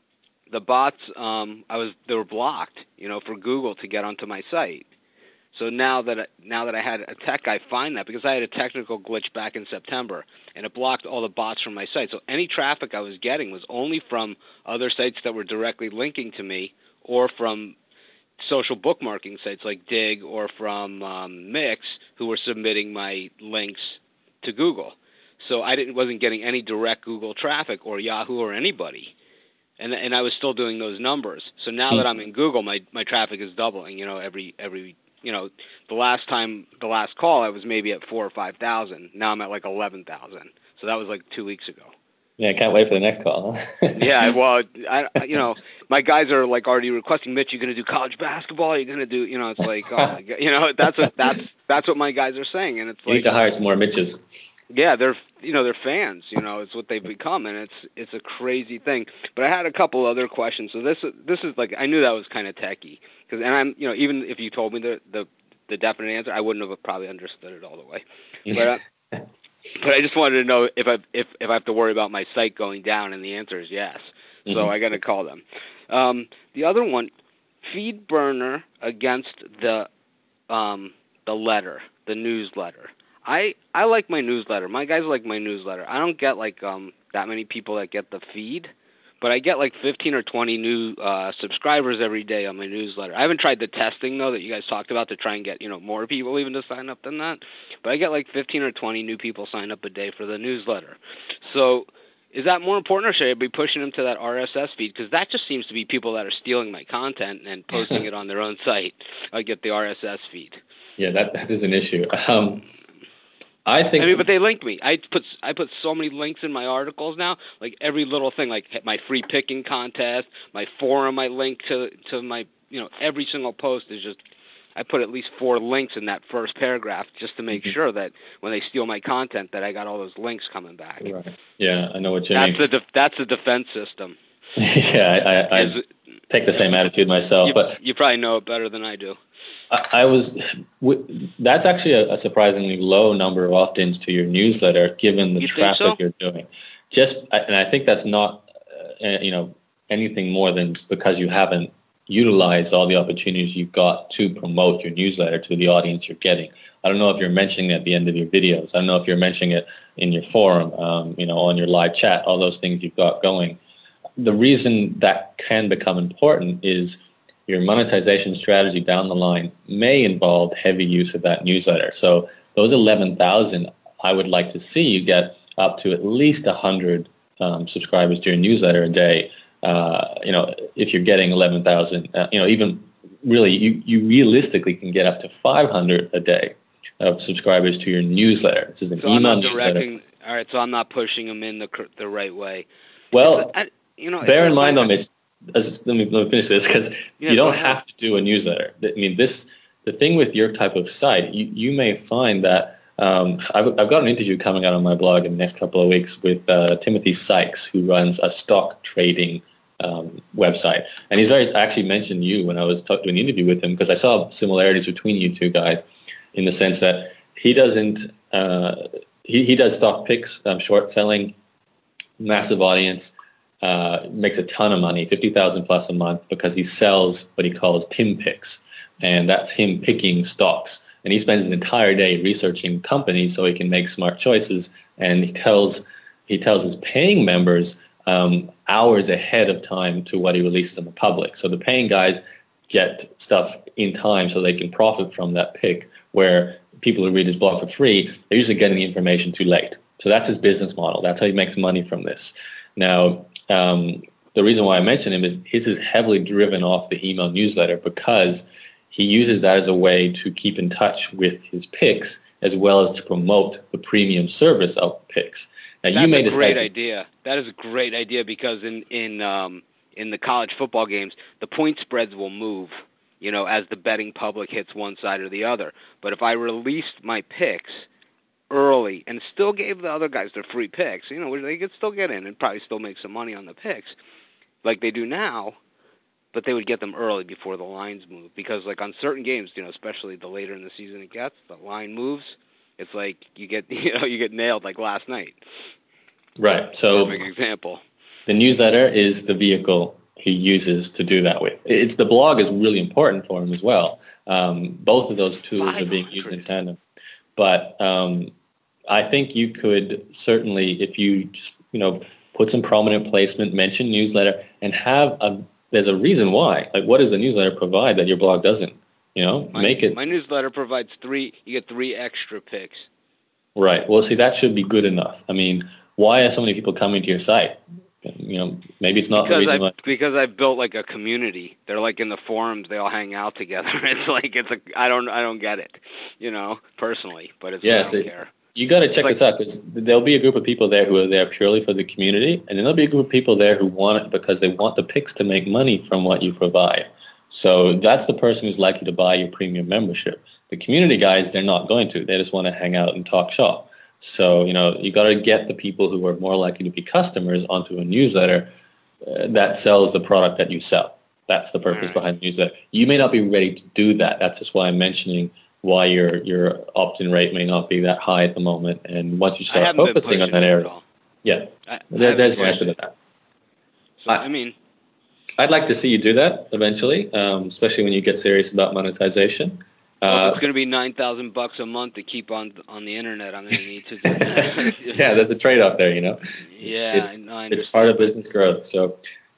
the bots, um, I was they were blocked, you know, for Google to get onto my site. So now that I, now that I had a tech guy find that, because I had a technical glitch back in September, and it blocked all the bots from my site. So any traffic I was getting was only from other sites that were directly linking to me, or from social bookmarking sites like Dig, or from um, Mix, who were submitting my links to Google. So I didn't wasn't getting any direct Google traffic or Yahoo or anybody. And and I was still doing those numbers. So now that I'm in Google, my my traffic is doubling, you know, every every you know, the last time the last call I was maybe at four or five thousand. Now I'm at like eleven thousand. So that was like two weeks ago. Yeah, I can't wait for the next call. Yeah, well, I, you know, my guys are like already requesting, Mitch, you're going to do college basketball? You're going to do, you know, it's like, oh my God, you know, that's what that's that's what my guys are saying, and it's you like, need to hire some more Mitches. Yeah, they're you know they're fans, you know, it's what they've become, and it's it's a crazy thing. But I had a couple other questions. So this this is like I knew that was kind of techie, because and I'm you know even if you told me the the the definite answer, I wouldn't have probably understood it all the way. But. Uh, But I just wanted to know if I if if I have to worry about my site going down, and the answer is yes. Mm-hmm. So I got to call them. Um, the other one, FeedBurner against the um, the letter, the newsletter. I I like my newsletter. My guys like my newsletter. I don't get like um that many people that get the feed, but I get like fifteen or twenty new uh, subscribers every day on my newsletter. I haven't tried the testing, though, that you guys talked about to try and get, you know, more people even to sign up than that. But I get like fifteen or twenty new people sign up a day for the newsletter. So is that more important, or should I be pushing them to that R S S feed? Because that just seems to be people that are stealing my content and posting it on their own site. I get the R S S feed. Yeah, that, that is an issue. Um, I think. I mean, but they link me. I put I put so many links in my articles now. Like every little thing, like my free picking contest, my forum. I link to to my you know every single post is just. I put at least four links in that first paragraph just to make mm-hmm. sure that when they steal my content, that I got all those links coming back. Right. Yeah, I know what you that's mean. The def- that's the defense system. yeah, I, I, I take the same attitude myself, you, but you probably know it better than I do. I, I was. W- that's actually a, a surprisingly low number of opt-ins to your newsletter, given the you traffic so? you're doing. Just, and I think that's not, uh, you know, anything more than because you haven't utilize all the opportunities you've got to promote your newsletter to the audience you're getting. I don't know if you're mentioning it at the end of your videos. I don't know if you're mentioning it in your forum, um, you know, on your live chat, all those things you've got going. The reason that can become important is your monetization strategy down the line may involve heavy use of that newsletter. So those eleven thousand, I would like to see you get up to at least one hundred um, subscribers to your newsletter a day. Uh, you know, if you're getting eleven thousand, uh, you know, even really, you, you realistically can get up to five hundred a day of subscribers to your newsletter. This is an so email I'm not newsletter. All right, so I'm not pushing them in the the right way. Well, I, you know, bear in mind, though, Mitch, let me, let me finish this, because yeah, you don't have to do a newsletter. I mean, this the thing with your type of site, you, you may find that Um, I've, I've got an interview coming out on my blog in the next couple of weeks with uh, Timothy Sykes, who runs a stock trading um, website. And he's very I actually mentioned you when I was talk, doing the interview with him, because I saw similarities between you two guys in the sense that he doesn't uh, he, he does stock picks, um, short selling, massive audience, uh, makes a ton of money, fifty thousand plus a month, because he sells what he calls Tim picks, and that's him picking stocks. And he spends his entire day researching companies so he can make smart choices. And he tells he tells his paying members um, hours ahead of time to what he releases in the public. So the paying guys get stuff in time so they can profit from that pick, where people who read his blog for free, they're usually getting the information too late. So that's his business model. That's how he makes money from this. Now, um, the reason why I mention him is his is heavily driven off the email newsletter, because he uses that as a way to keep in touch with his picks, as well as to promote the premium service of picks. Now, That's you may a decide great to, idea. That is a great idea, because in in um, in the college football games, the point spreads will move, you know, as the betting public hits one side or the other. But if I released my picks early and still gave the other guys their free picks, you know, they could still get in and probably still make some money on the picks, like they do now. But they would get them early before the lines move, because like on certain games, you know, especially the later in the season it gets, the line moves. It's like you get, you know, you get nailed like last night. Right. So perfect example. The newsletter is the vehicle he uses to do that with. It's the blog is really important for him as well. Um, both of those tools are being used in tandem. But um, I think you could certainly, if you just, you know, put some prominent placement, mention newsletter, and have a, there's a reason why. Like, what does the newsletter provide that your blog doesn't? You know, my, make it. My newsletter provides three, you get three extra picks. Right. Well, see, that should be good enough. I mean, why are so many people coming to your site? You know, maybe it's not because the reason I, why. Because I built like a community. They're like in the forums. They all hang out together. It's like it's a. I don't. I don't get it. You know, personally, but it's. Yes, I don't it, care. You got to check like, this out, because there'll be a group of people there who are there purely for the community, and then there'll be a group of people there who want it because they want the picks to make money from what you provide. So that's the person who's likely to buy your premium membership. The community guys, they're not going to. They just want to hang out and talk shop. So, you know, you got to get the people who are more likely to be customers onto a newsletter uh, that sells the product that you sell. That's the purpose right. behind the newsletter. You may not be ready to do that. That's just why I'm mentioning why your your opt-in rate may not be that high at the moment. And once you start focusing on that area, yeah, I, there, I there's your answer to that. So, I, I mean, I'd like to see you do that eventually, um, especially when you get serious about monetization. Well, uh, if it's going to be nine thousand bucks a month to keep on on the internet, I'm going to need to do that. Yeah, there's a trade-off there, you know. Yeah, it's, I, I it's part of business growth. So,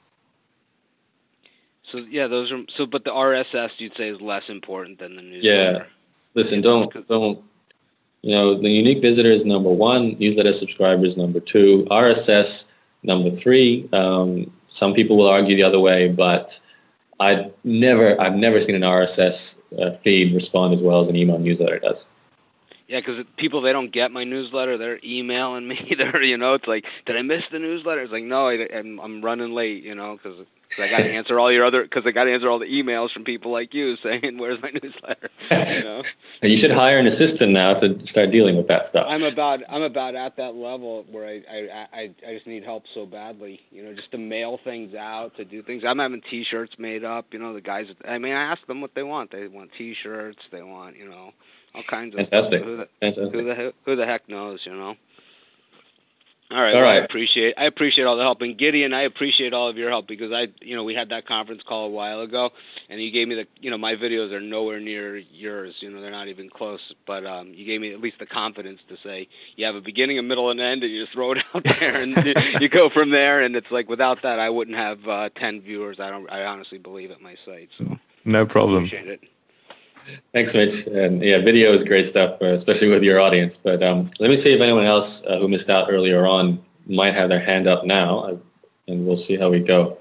so yeah, those are so. But the R S S you'd say is less important than the newsletter. Yeah, listen, don't don't. You know, the unique visitor is number one. Newsletter subscribers number two. R S S number three. Um, some people will argue the other way, but I never, I've never seen an R S S uh, feed respond as well as an email newsletter does. Yeah, because people, they don't get my newsletter. They're emailing me. They're, you know, it's like, did I miss the newsletter? It's like, no, I, I'm, I'm running late, you know, because I got to answer all your other, because I got to answer all the emails from people like you saying, where's my newsletter? You know. You should hire an assistant now to start dealing with that stuff. I'm about, I'm about at that level where I, I, I, I just need help so badly, you know, just to mail things out, to do things. I'm having T-shirts made up, you know, the guys. I mean, I ask them what they want. They want T-shirts. They want, you know. All kinds of Fantastic. Stuff. Who the, Fantastic. Who the, who the heck knows, you know? All right. All well, right. I appreciate I appreciate all the help, and Gideon, I appreciate all of your help because I, you know, we had that conference call a while ago, and you gave me the, you know, my videos are nowhere near yours. You know, they're not even close. But um, you gave me at least the confidence to say you have a beginning, a middle, and an end, and you just throw it out there, and you, you go from there. And it's like without that, I wouldn't have uh, ten viewers. I don't. I honestly believe at my site. So no problem. Appreciate it. Thanks, Mitch. And yeah, video is great stuff, uh, especially with your audience. But um, let me see if anyone else uh, who missed out earlier on might have their hand up now, and we'll see how we go.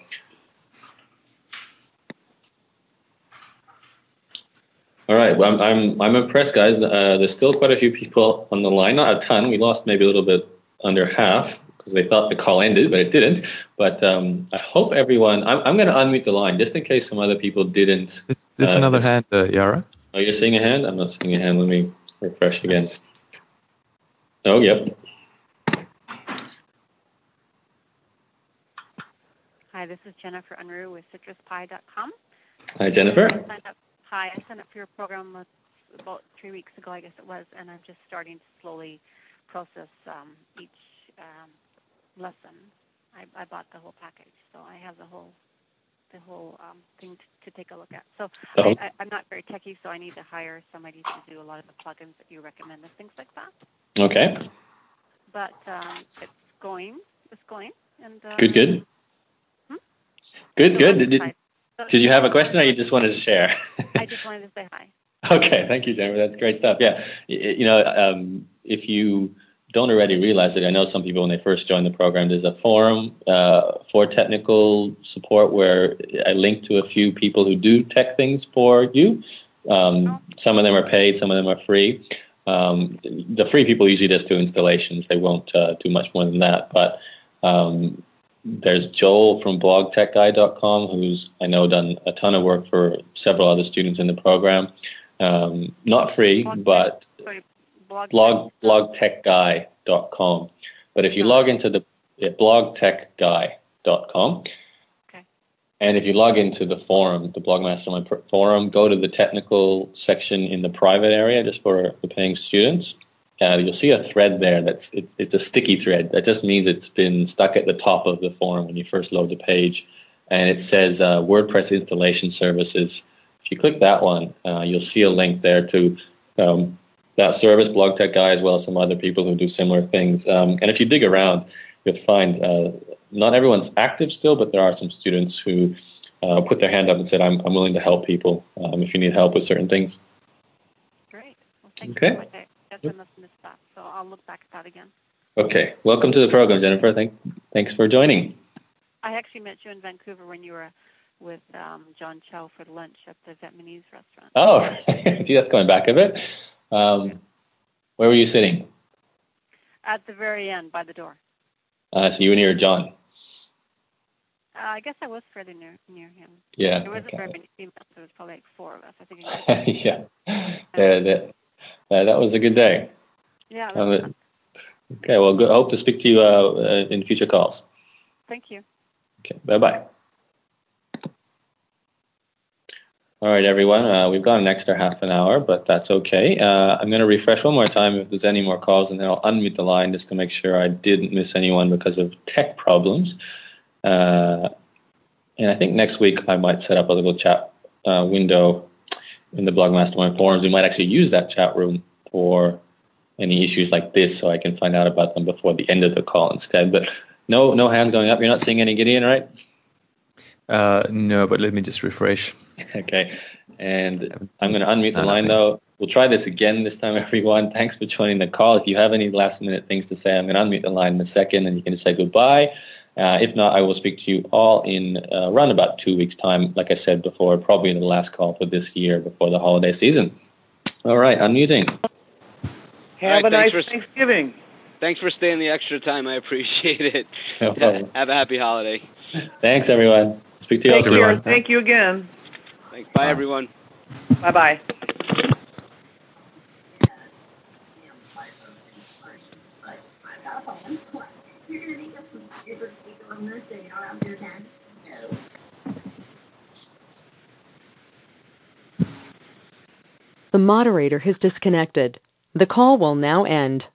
All right. Well, I'm I'm, I'm impressed, guys. Uh, there's still quite a few people on the line. Not a ton. We lost maybe a little bit under half because they thought the call ended, but it didn't. But um, I hope everyone. I'm I'm going to unmute the line just in case some other people didn't. There's, there's uh, another just, hand, uh, Yara. Oh, you're seeing a hand? I'm not seeing a hand. Let me refresh again. Oh, yep. Hi, this is Jennifer Unruh with citrus pie dot com. Hi, Jennifer. I up, hi, I signed up for your program about three weeks ago, I guess it was, and I'm just starting to slowly process um, each um, lesson. I, I bought the whole package, so I have the whole the whole um, thing t- to take a look at. So oh. I, I, I'm not very techy, so I need to hire somebody to do a lot of the plugins that you recommend and things like that. Okay. But um, it's going, it's going, and uh, good, good. Hmm? Good, so good. Did, did, so did you have a question, or you just wanted to share? I just wanted to say hi. Okay, thank you, Jennifer. That's great stuff. Yeah, you know, um, if you don't already realize it, I know some people when they first join the program, there's a forum uh, for technical support where I link to a few people who do tech things for you. Um, oh. Some of them are paid, some of them are free. Um, the free people usually just do installations. They won't uh, do much more than that. But um, there's Joel from blog tech guy dot com, who's I know done a ton of work for several other students in the program. Um, not free, blog but sorry, blog blog blog tech guy dot com. But if you log into the yeah, blog tech guy dot com, okay. And if you log into the forum, the Blog Mastermind forum, go to the technical section in the private area just for the paying students. Uh, you'll see a thread there that's it's it's a sticky thread. That just means it's been stuck at the top of the forum when you first load the page. and it says uh, WordPress installation services. If you click that one, uh, you'll see a link there to um, that service, Blog Tech Guy, as well as some other people who do similar things. Um, and if you dig around, you'll find uh, not everyone's active still, but there are some students who uh, put their hand up and said, I'm, I'm willing to help people um, if you need help with certain things. Great. Well, thank okay. you so much. I guess I must have missed that, so I'll look back at that again. Okay. Welcome to the program, Jennifer. Thank, thanks for joining. I actually met you in Vancouver when you were with um, John Chow for lunch at the Vietnamese restaurant. Oh, see, that's going back a bit. Um, where were you sitting? At the very end, by the door. Uh, so you were near John. Uh, I guess I was fairly near near him. Yeah. There wasn't okay. very many females. There was probably like four of us. I think. yeah. Yeah. That, uh, that was a good day. Yeah. That was fun. Okay, well, good. I hope to speak to you uh, uh, in future calls. Thank you. Okay, bye-bye. All right, everyone. Uh, we've got an extra half an hour, but that's okay. Uh, I'm going to refresh one more time if there's any more calls, and then I'll unmute the line just to make sure I didn't miss anyone because of tech problems. Uh, and I think next week I might set up a little chat uh, window in the Blog Mastermind forums. We might actually use that chat room for any issues like this, so I can find out about them before the end of the call instead. But no, no hands going up. You're not seeing any, Gideon, right? Uh, no, but let me just refresh. Okay, and I'm going to unmute the No, line nothing. though. We'll try this again this time, everyone. Thanks for joining the call. If you have any last minute things to say, I'm going to unmute the line in a second, and you can just say goodbye. Uh, if not, I will speak to you all in uh, around about two weeks' time. Like I said before, probably in the last call for this year before the holiday season. All right, unmuting. Have right, a nice for, Thanksgiving. Thanks for staying the extra time. I appreciate it. No problem. Have a happy holiday. Thanks, everyone. Speak to you all Thank soon. you. Thank you again. Thanks. Bye, Bye. everyone. Bye-bye. The moderator has disconnected. The call will now end.